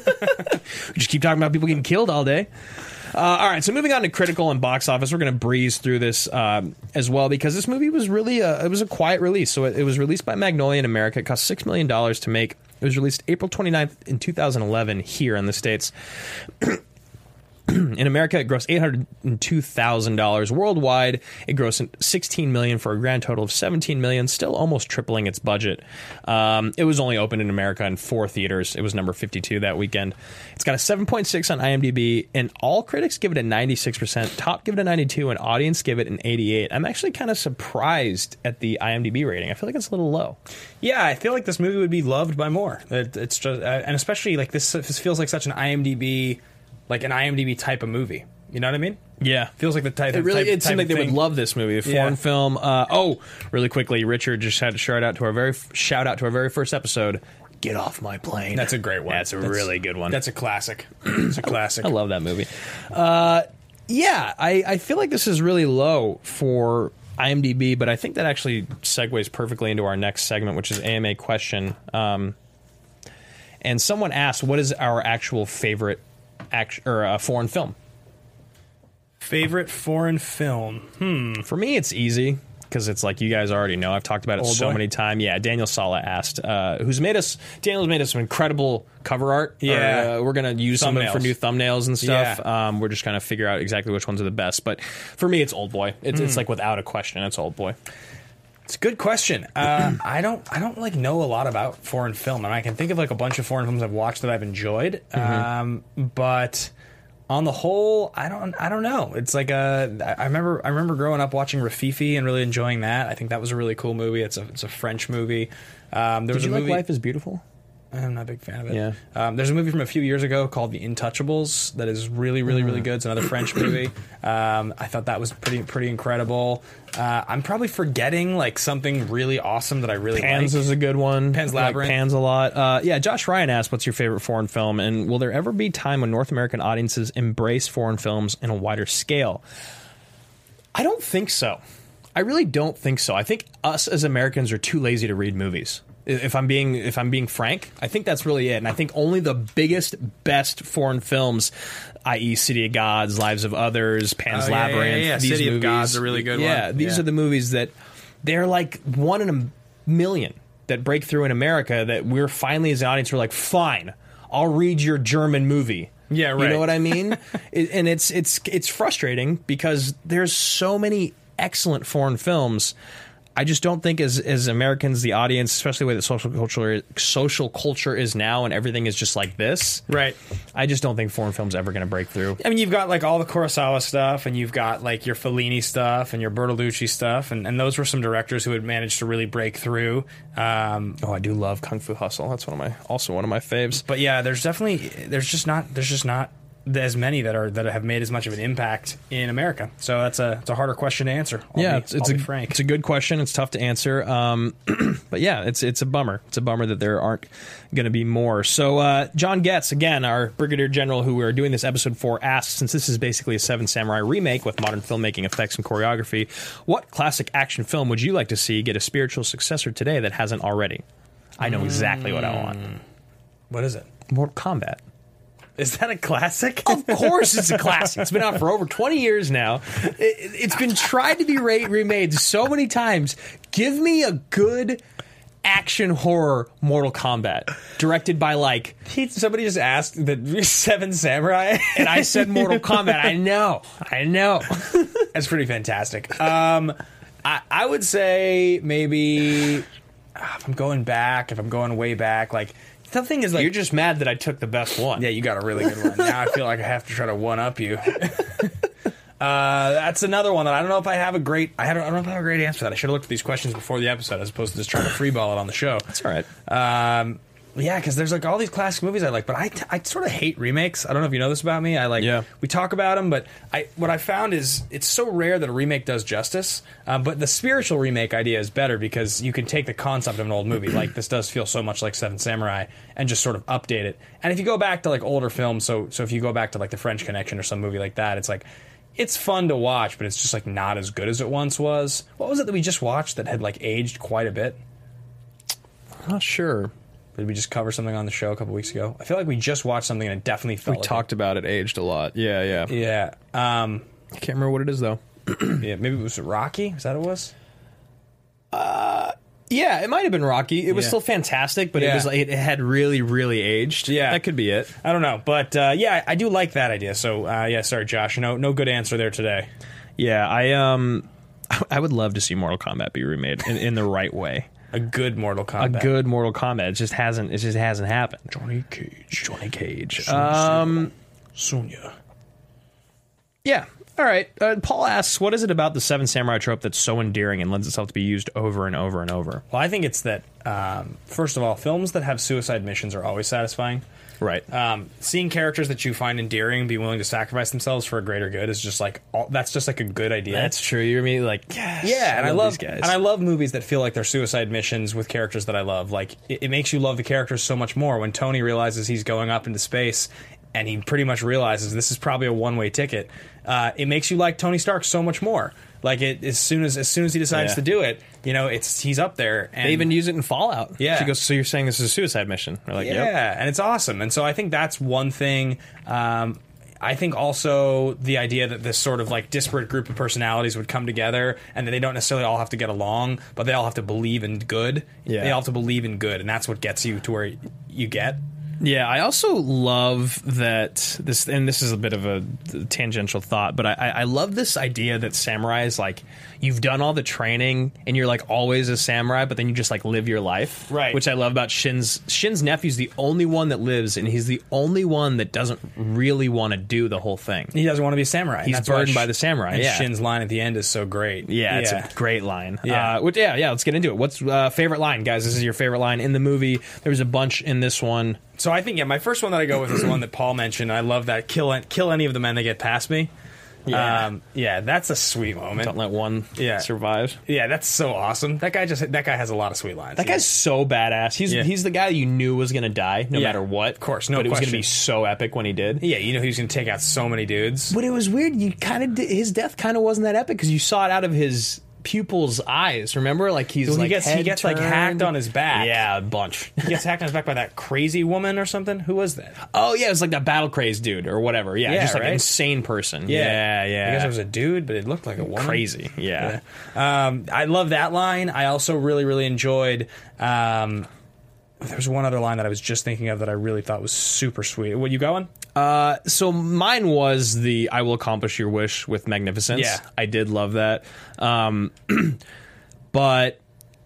enough. We just keep talking about people getting killed all day. Uh, all right, so moving on to critical and box office, we're going to breeze through this um, as well because this movie was really a, it was a quiet release. So it, it was released by Magnolia in America. It cost six million dollars to make. It was released April twenty-ninth in two thousand eleven here in the States. In America, it grossed eight hundred two thousand dollars. Worldwide, it grossed sixteen million dollars for a grand total of seventeen million dollars, still almost tripling its budget. Um, it was only opened in America in four theaters. It was number fifty-two that weekend. It's got a seven point six on IMDb, and all critics give it a ninety-six percent. Top give it a ninety-two, and audience give it an eighty-eight. I'm actually kind of surprised at the IMDb rating. I feel like it's a little low. Yeah, I feel like this movie would be loved by more. It, it's just, uh, and especially like this, this feels like such an IMDb, like an IMDb type of movie. You know what I mean? Yeah, feels like the type. It really type, it seemed type like they thing. would love this movie. A foreign Yeah. film. Uh, oh, really quickly, Richard just had to shout out to our very shout out to our very first episode. Get Off My Plane. That's a great one. That's a really good one. That's a classic. It's a classic. I love that movie. Uh, yeah, I, I feel like this is really low for IMDb, but I think that actually segues perfectly into our next segment, which is A M A question. Um, and someone asked, "What is our actual favorite act- or uh, foreign film?" Favorite foreign film? Hmm. For me, it's easy because it's like you guys already know. I've talked about it Old so Boy? many times. Yeah, Daniel Sala asked, uh, who's made us. Daniel's made us some incredible cover art. Yeah. Or, uh, we're gonna use some of it for Thumbnails. new thumbnails and stuff. Yeah. Um, we're just trying to figure out exactly which ones are the best. But for me, it's Old Boy. It's, Hmm. it's like without a question, it's Old Boy. It's a good question. Uh, I don't. I don't like know a lot about foreign film. I mean, I can think of like a bunch of foreign films I've watched that I've enjoyed. Um, but on the whole, I don't. I don't know. It's like a. I remember. I remember growing up watching Rafifi and really enjoying that. I think that was a really cool movie. It's a. It's a French movie. Um, there Did was you a like movie. Life is Beautiful? I'm not a big fan of it. Yeah. Um, there's a movie from a few years ago called The Intouchables that is really, really, really good. It's another French movie. Um, I thought that was pretty, pretty incredible. Uh, I'm probably forgetting like something really awesome that I really Pan's like. is a good one. Pan's I like Labyrinth. Pan's a lot. Uh, yeah, Josh Ryan asked, "What's your favorite foreign film?" And will there ever be time when North American audiences embrace foreign films in a wider scale? I don't think so. I really don't think so. I think us as Americans are too lazy to read movies. If I'm being if I'm being frank, I think that's really it. And I think only the biggest, best foreign films, that is. City of Gods, Lives of Others, Pan's Oh, yeah, yeah, Labyrinth, yeah, yeah. these City of movies, God's a really good yeah, one. these Yeah. are the movies that they're like one in a million that break through in America that we're finally as an audience we're like, fine, I'll read your German movie. Yeah, You right. know what I mean? it, and it's it's it's frustrating because there's so many excellent foreign films. I just don't think as as Americans, the audience, especially the way that social culture social culture is now, and everything is just like this. Right. I just don't think foreign film's ever going to break through. I mean, you've got like all the Kurosawa stuff, and you've got like your Fellini stuff and your Bertolucci stuff, and, and those were some directors who had managed to really break through. Um, Oh, I do love Kung Fu Hustle. That's one of my also one of my faves. but yeah, there's definitely there's just not there's just not as many that are that have made as much of an impact in America. So that's a it's a harder question to answer. I'll yeah, be, it's, it's I'll a be frank. it's a good question. It's tough to answer, um, but yeah, it's it's a bummer. It's a bummer that there aren't going to be more. So uh, John Getz, again, our Brigadier General, who we're doing this episode for, asked, since this is basically a Seven Samurai remake with modern filmmaking, effects, and choreography, what classic action film would you like to see get a spiritual successor today that hasn't already? I know exactly what I want. What is it? Mortal Kombat. Is that a classic? Of course it's a classic. It's been out for over twenty years now. It, it's been tried to be re- remade so many times. Give me a good action horror Mortal Kombat directed by like... He, somebody just asked the Seven Samurai, And I said Mortal Kombat. I know. I know. That's pretty fantastic. Um, I, I would say maybe ah, if I'm going back, if I'm going way back, like the thing is like You're just mad that I took the best one. yeah, you got a really good one. Now I feel like I have to try to one up you. Uh, that's another one that I don't know if I have a great. I don't, I don't know if I have a great answer for that. I should have looked at these questions before the episode as opposed to just trying to freeball it on the show. That's all right. Um, yeah, because there's like all these classic movies I like, but I, I sort of hate remakes. I don't know if you know this about me. I like Yeah. we talk about them, but I what I found is it's so rare that a remake does justice. Uh, but the spiritual remake idea is better because you can take the concept of an old movie, like this does feel so much like Seven Samurai, and just sort of update it. And if you go back to like older films, so so if you go back to like The French Connection or some movie like that, it's like it's fun to watch, but it's just like not as good as it once was. What was it that we just watched that had like aged quite a bit? I'm not sure. Did we just cover something on the show a couple weeks ago? I feel like we just watched something and it definitely felt We like talked about it aged a lot. Yeah, yeah. it. Yeah. Um, I can't remember what it is, though. yeah, maybe it was Rocky? Is that what it was? Yeah, it might have been Rocky. It was Yeah. still fantastic, but Yeah. it was like it had really, really aged. Yeah. That could be it. I don't know, but uh, yeah, I do like that idea. So uh, yeah, sorry, Josh. No, no good answer there today. Yeah, I um, I would love to see Mortal Kombat be remade in, in the right way. A good Mortal A Kombat. good Mortal Kombat. It just hasn't. It just hasn't happened. Johnny Cage. Johnny Cage. Um, Sonya. Yeah. All right. Uh, Paul asks, "What is it about the Seven Samurai trope that's so endearing and lends itself to be used over and over and over?" Well, I think it's that. Um, first of all, films that have suicide missions are always satisfying. Right. Um, seeing characters that you find endearing be willing to sacrifice themselves for a greater good is just like all, that's just like a good idea. That's true. You're me like yes. Yeah, and I love, these guys. and I love movies that feel like they're suicide missions with characters that I love. Like it, it makes you love the characters so much more when Tony realizes he's going up into space, and he pretty much realizes this is probably a one-way ticket. Uh, it makes you like Tony Stark so much more. Like it as soon as as soon as he decides Yeah. to do it, you know, it's he's up there. And They even use it in Fallout. Yeah. She goes, "So you're saying this is a suicide mission?" We're like, yeah, "Yep." and it's awesome. And so I think that's one thing. Um, I think also the idea that this sort of like disparate group of personalities would come together and that they don't necessarily all have to get along, but they all have to believe in good. Yeah. They all have to believe in good, and that's what gets you to where you get. Yeah, I also love that this, and this is a bit of a tangential thought, but I, I love this idea that samurai is like you've done all the training and you're like always a samurai, but then you just like live your life, Right. Which I love about Shin's. Shin's nephew's the only one that lives, and he's the only one that doesn't really want to do the whole thing. He doesn't want to be a samurai. He's That's why burdened Sh- by the samurai. And Yeah, Shin's line at the end is so great. yeah, it's a great line. Yeah. uh, which, yeah, yeah. Let's get into it. What's uh, favorite line, guys? This is your favorite line in the movie. There was a bunch in this one. So I think, yeah, my first one that I go with is the one that Paul mentioned. I love that. Kill kill any of the men that get past me. Yeah. um, yeah, that's a sweet moment. Don't let one Yeah. survive. Yeah, that's so awesome. That guy just that guy has a lot of sweet lines. That guy's so badass. He's Yeah. he's the guy you knew was going to die no Yeah. matter what. Of course, no but it was going to question. be so epic when he did. Yeah, you know he's going to take out so many dudes. But it was weird. You kind of his death kind of wasn't that epic because you saw it out of his pupil's eyes. Remember, like he's Well, he like gets- he head gets, like, turned. hacked on his back. Yeah, a bunch. He gets hacked on his back by that crazy woman or something. Who was that? Oh yeah, it was like that battle crazed dude or whatever. Yeah, Yeah, just like right? an insane person. Yeah, yeah. I guess it was a dude, but it looked like a woman. crazy. Yeah. Yeah. Um, I love that line. I also really, really enjoyed. Um, there's one other line that I was just thinking of that I really thought was super sweet. What, you going? Uh, so mine was the "I will accomplish your wish" with magnificence. Yeah. I did love that. Um, but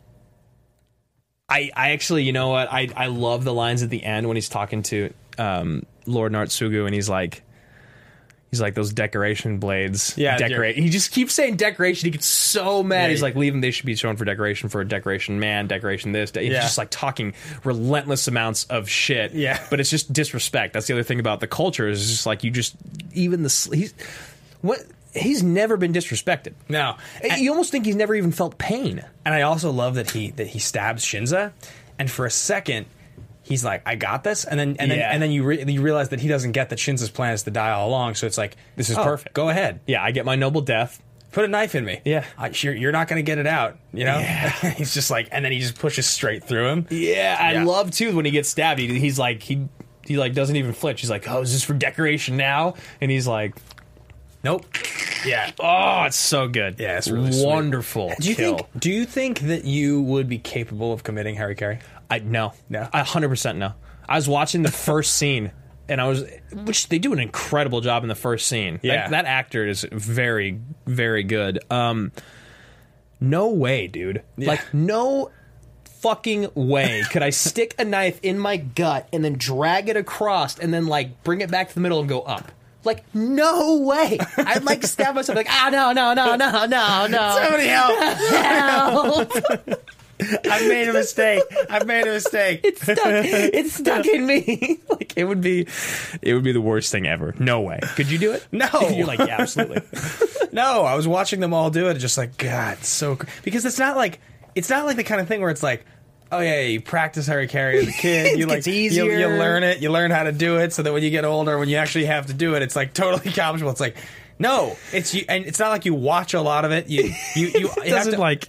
I, I actually, you know what? I, I love the lines at the end when he's talking to um, Lord Nartsugu, and he's like, he's like those decoration blades. Yeah, decorate. He just keeps saying decoration. He gets so mad. Yeah, he's he- like, leave them. They should be shown for decoration for a decoration man, decoration this. He's Yeah. just like talking relentless amounts of shit. Yeah. but it's just disrespect. That's the other thing about the culture is just like you just even the sl- he's what. He's never been disrespected. No. You almost think he's never even felt pain. And I also love that he that he stabs Shinza, and for a second he's like, "I got this," and then and then Yeah. and then you re- you realize that he doesn't get that Shinza's plan is to die all along. So it's like, This is "Oh, perfect. Go ahead, Yeah, I get my noble death. put a knife in me. Yeah. I, you're, you're not going to get it out. You know." He's just like, and then he just pushes straight through him. Yeah, I Yeah. love too when he gets stabbed. He, he's like he he like doesn't even flinch. He's like, "Oh, is this for decoration now?" And he's like, Nope. Yeah. "Oh, it's so good. Yeah, it's really sweet. wonderful." Do you kill. think? Do you think that you would be capable of committing Harry Carey? I no, No? I hundred percent no. I was watching the first scene, and I was, which they do an incredible job in the first scene. Yeah. that, that actor is very, very good. Um, no way, dude. Like no fucking way could I stick a knife in my gut and then drag it across and then like bring it back to the middle and go up. Like, no way. I'd like stab myself like, ah, no, no, no, no, no, no. Somebody help! Help. I've made a mistake. I've made a mistake. It's stuck. It's stuck in me. Like it would be, it would be the worst thing ever. No way. Could you do it? No. You're like, yeah, absolutely. No, I was watching them all do it, just like, God, it's so cr-. Because it's not like it's not like the kind of thing where it's like, oh yeah, you practice Harry Carey as a kid, you It like gets you, easier. you learn it, you learn how to do it, so that when you get older, when you actually have to do it, it's like totally accomplishable. It's like, no, it's you, and it's not like you watch a lot of it. You you you, you have Doesn't to, like.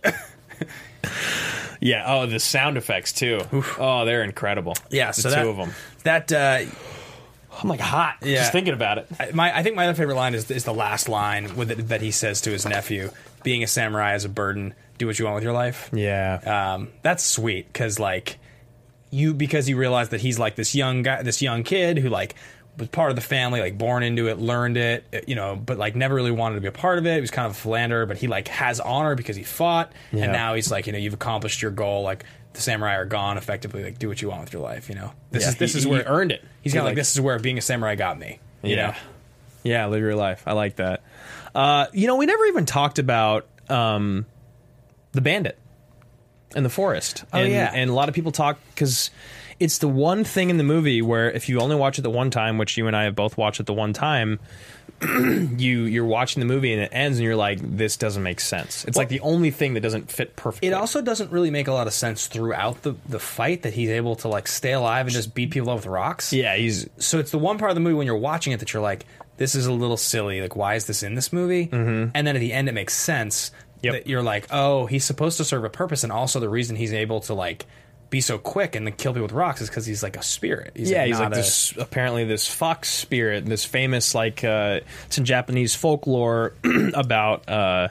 Yeah. Oh, the sound effects too. Oh, they're incredible. yeah. the So two that, of them. That uh, I'm like hot. Yeah. Just thinking about it. I- my I think my other favorite line is is the last line with it, that he says to his nephew. being a samurai is a burden. Do what you want with your life. Yeah. Um, that's sweet because like you because you realize that he's like this young guy, this young kid who like was part of the family, like born into it, learned it, you know, but like never really wanted to be a part of it. He was kind of a philanderer, but he like has honor because he fought, Yeah. and now he's like, you know, you've accomplished your goal. Like the samurai are gone. Effectively, like do what you want with your life. You know, this Yeah, is this he- is he where earned it. He's He, kind of like, like- this is where being a samurai got me. You Yeah. know? Yeah, live your life. I like that. Uh, you know, we never even talked about um, the bandit in the forest. Oh, and, yeah. and a lot of people talk because it's the one thing in the movie where if you only watch it the one time, which you and I have both watched it the one time, you you're watching the movie and it ends and you're like, this doesn't make sense. It's like the only thing that doesn't fit perfectly. It also doesn't really make a lot of sense throughout the, the fight that he's able to like stay alive and just beat people up with rocks. yeah, he's So it's the one part of the movie when you're watching it that you're like, this is a little silly. Like, why is this in this movie? Mm-hmm. And then at the end, it makes sense Yep. that you're like, oh, he's supposed to serve a purpose, and also the reason he's able to like be so quick and then kill people with rocks is because he's like a spirit. He's yeah, like he's not like a- this apparently this fox spirit, this famous like uh, it's in Japanese folklore about uh,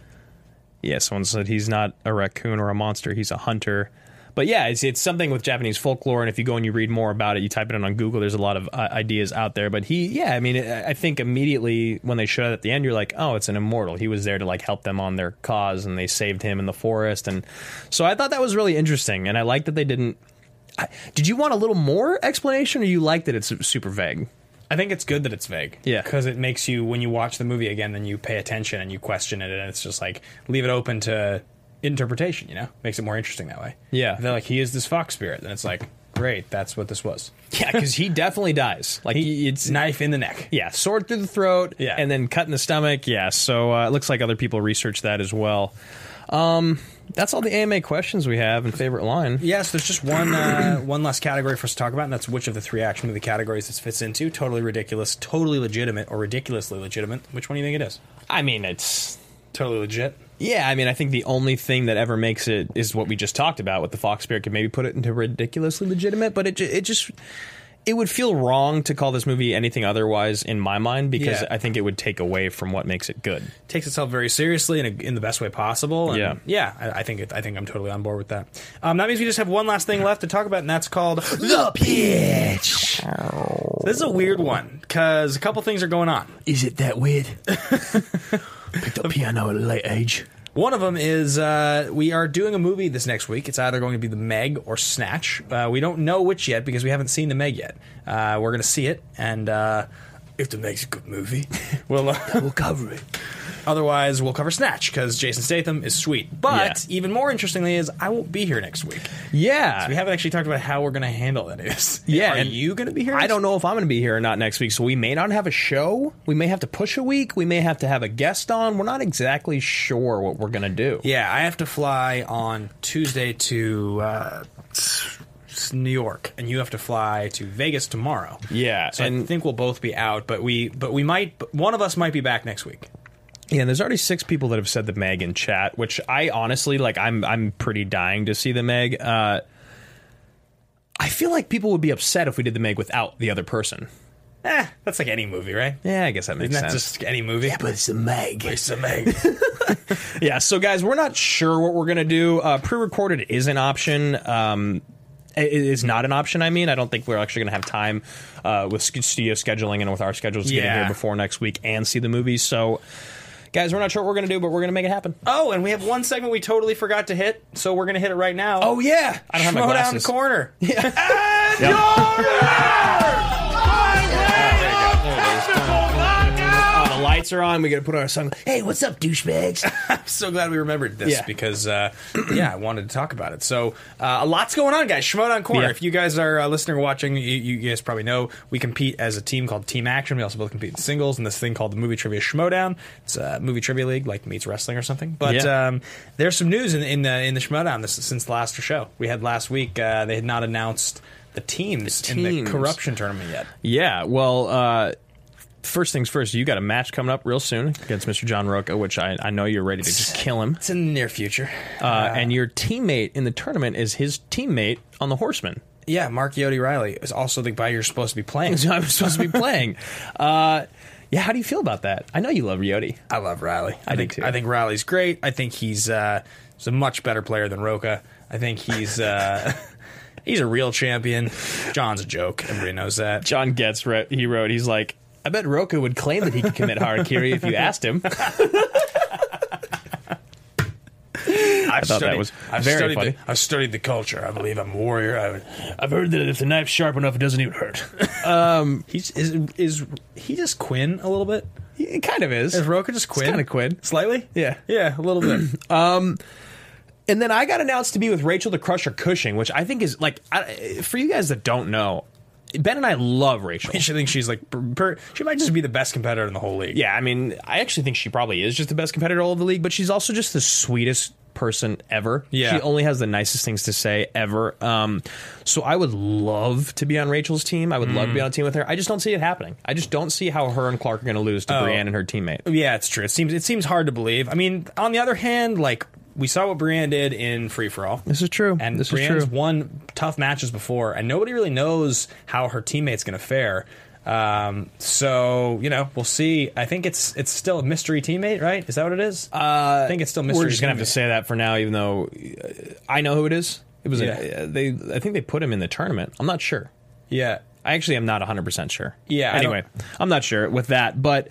yeah, someone said he's not a raccoon or a monster, he's a hunter. But yeah, it's it's something with Japanese folklore, and if you go and you read more about it, you type it in on Google, there's a lot of uh, ideas out there. But he, yeah, I mean, I I think immediately when they showed it at the end, you're like, oh, it's an immortal. He was there to like help them on their cause, and they saved him in the forest, and so I thought that was really interesting, and I like that they didn't. I, did you want a little more explanation, or you like that it's super vague? I think it's good that it's vague. Yeah. Because it makes you, when you watch the movie again, then you pay attention and you question it, and it's just like, leave it open to interpretation, you know? Makes it more interesting that way. Yeah. If they're like, he is this fox spirit, then it's like, great, that's what this was. Yeah, because he definitely dies. Like He, it's knife in the neck. yeah, sword through the throat, Yeah. and then cut in the stomach. Yeah, so uh, it looks like other people researched that as well. Um, that's all the A M A questions we have and favorite line. Yes, there's just one uh, one less category for us to talk about, and that's which of the three action movie categories this fits into. Totally ridiculous, totally legitimate, or ridiculously legitimate. Which one do you think it is? I mean, it's Totally legit. yeah. I mean, I think the only thing that ever makes it is what we just talked about with the fox spirit. Could maybe put it into ridiculously legitimate, but it ju- it just it would feel wrong to call this movie anything otherwise in my mind because Yeah. I think it would take away from what makes it good. Takes itself very seriously in, a, in the best way possible. And Yeah. yeah. I, I think it, I think I'm totally on board with that. Um, that means we just have one last thing left to talk about, and that's called the pitch. This is a weird one because a couple things are going on. Is it that weird? Picked up piano at a late age. One of them is uh, we are doing a movie this next week. It's either going to be The Meg or Snatch. Uh, we don't know which yet because we haven't seen The Meg yet. Uh, we're going to see it, and uh, if The Meg's a good movie, we'll uh, We'll cover it. otherwise we'll cover Snatch because Jason Statham is sweet. But Yeah. even more interestingly is I won't be here next week. Yeah, We haven't actually talked about how we're going to handle that. Is Yeah, are and you going to be here? I next don't know if I'm going to be here or not next week, so we may not have a show. We may have to push a week. We may have to have a guest on. We're not exactly sure what we're going to do. Yeah, I have to fly on Tuesday to uh, New York, and you have to fly to Vegas tomorrow. Yeah, so I and- think we'll both be out, but we but we might one of us might be back next week. Yeah, and there's already six people that have said the Meg in chat, which I honestly like. I'm I'm pretty dying to see the Meg. Uh, I feel like people would be upset if we did the Meg without the other person. Eh, that's like any movie, right? Yeah, I guess that makes Isn't that sense. just any movie? But it's a Meg. It's a Meg. Yeah, so guys, we're not sure what we're gonna do. Uh, pre-recorded is an option. Um, it is not an option. I mean, I don't think we're actually gonna have time uh, with st- studio scheduling and with our schedules to get in Yeah. here before next week and see the movie. So, guys, we're not sure what we're gonna do, but we're gonna make it happen. Oh, and we have one segment we totally forgot to hit, so we're gonna hit it right now. Oh yeah, I don't have my Schmodown glasses. Corner. Oh, the lights are on. We got to put on our song. Hey, what's up, douchebags? I'm so glad we remembered this Yeah. because, uh, yeah, I wanted to talk about it. So, uh, a lot's going on, guys. Schmodown Corner. Yeah. If you guys are uh, listening or watching, you, you guys probably know we compete as a team called Team Action. We also both compete in singles in this thing called the Movie Trivia Schmodown. It's a movie trivia league, like meets wrestling or something. But Yeah. um, there's some news in, in the in the Schmodown this, since the last show we had last week. Uh, they had not announced the teams, The in the teams. corruption tournament yet. Yeah, well, uh, first things first, you got a match coming up real soon against Mister John Roca, which I, I know you're ready to just kill him. It's in the near future. Uh, and your teammate in the tournament is his teammate on the Horseman. Yeah, Mark Yodi Riley is also the guy you're supposed to be playing. So I'm supposed to be playing. Uh, Yeah, how do you feel about that? I know you love Ryote. I love Riley. I, I do think too. I think Riley's great. I think he's uh, he's a much better player than Roca. I think he's uh, he's a real champion. John's a joke. Everybody knows that. John Getz, re- he wrote, he's like, I bet Roca would claim that he could commit harakiri if you asked him. I thought that was I've very studied funny. The, I've studied the culture. I believe I'm a warrior. I, I've heard that if the knife's sharp enough, it doesn't even hurt. he's is is he just Quinn a little bit? It kind of is. Is Roca just Quinn? kind of Quinn. Slightly? Yeah. Yeah, a little bit. And then I got announced to be with Rachel the Crusher Cushing, which I think is like, I, for you guys that don't know, Ben and I love Rachel. I think she's like, per, per, she might just be the best competitor in the whole league. Yeah, I mean, I actually think she probably is just the best competitor of the league, but she's also just the sweetest person ever. Yeah. She only has the nicest things to say ever. Um, so I would love to be on Rachel's team. I would love to be on a team with her. I just don't see it happening. I just don't see how her and Clark are going to lose to Oh. Brienne and her teammate. Yeah, it's true. It seems it seems hard to believe. I mean, on the other hand, like we saw what Brienne did in Free For All. This is true. And this Brienne's is true. won tough matches before, and nobody really knows how her teammate's going to fare. Um, so you know, we'll see. I think it's it's still a mystery teammate, right? Is that what it is? Uh, I think it's still mystery. We're just gonna have to teammate. say that for now, even though uh, I know who it is. It was Yeah. a, they. I think they put him in the tournament. I'm not sure. Yeah. I actually am not one hundred percent sure. Yeah, I Anyway, I'm not sure with that, but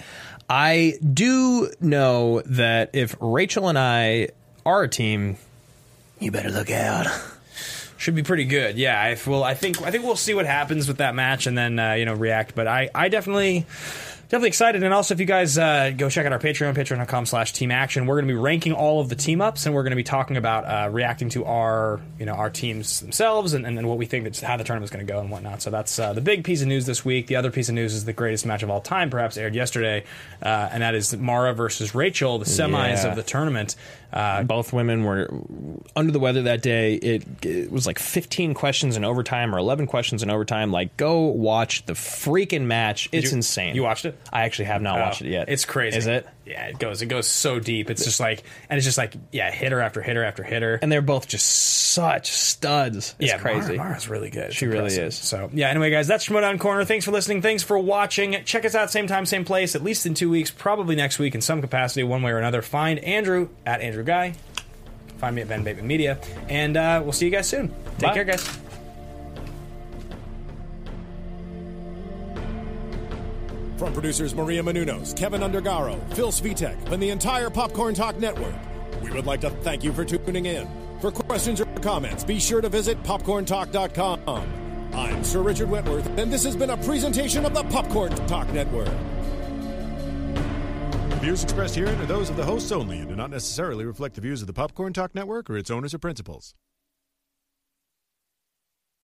I do know that if Rachel and I are a team, you better look out. Should be pretty good, yeah. I well, I think I think we'll see what happens with that match and then uh, you know react. But I, I definitely definitely excited. And also, if you guys uh, go check out our Patreon, patreon dot com slash team action, we're going to be ranking all of the team ups, and we're going to be talking about uh, reacting to our you know our teams themselves and, and, and what we think that's how the tournament's going to go and whatnot. So that's uh, the big piece of news this week. The other piece of news is the greatest match of all time, perhaps aired yesterday, uh, and that is Mara versus Rachel, the semis Yeah. of the tournament. Uh, Both women were under the weather that day. It, it was like fifteen questions in overtime or eleven questions in overtime. Like, go watch the freaking match. It's you- insane. you watched it? I actually have not watched Oh, it yet. It's crazy. Is it? Yeah, it goes. It goes so deep. It's just like, and it's just like, yeah, hitter after hitter after hitter. And they're both just such studs. It's yeah, crazy. Mara, Mara's really good. It's She really impressive. is. So yeah. Anyway, guys, that's Schmodown Corner. Thanks for listening. Thanks for watching. Check us out same time, same place. At least in two weeks, probably next week in some capacity, one way or another. Find Andrew at Andrew Guy. Find me at Ben Bateman Media, and uh, we'll see you guys soon. Take Bye. care, guys. From producers Maria Menounos, Kevin Undergaro, Phil Svitek, and the entire Popcorn Talk Network, we would like to thank you for tuning in. For questions or comments, be sure to visit popcorn talk dot com. I'm Sir Richard Wentworth, and this has been a presentation of the Popcorn Talk Network. The views expressed herein are those of the hosts only and do not necessarily reflect the views of the Popcorn Talk Network or its owners or principals.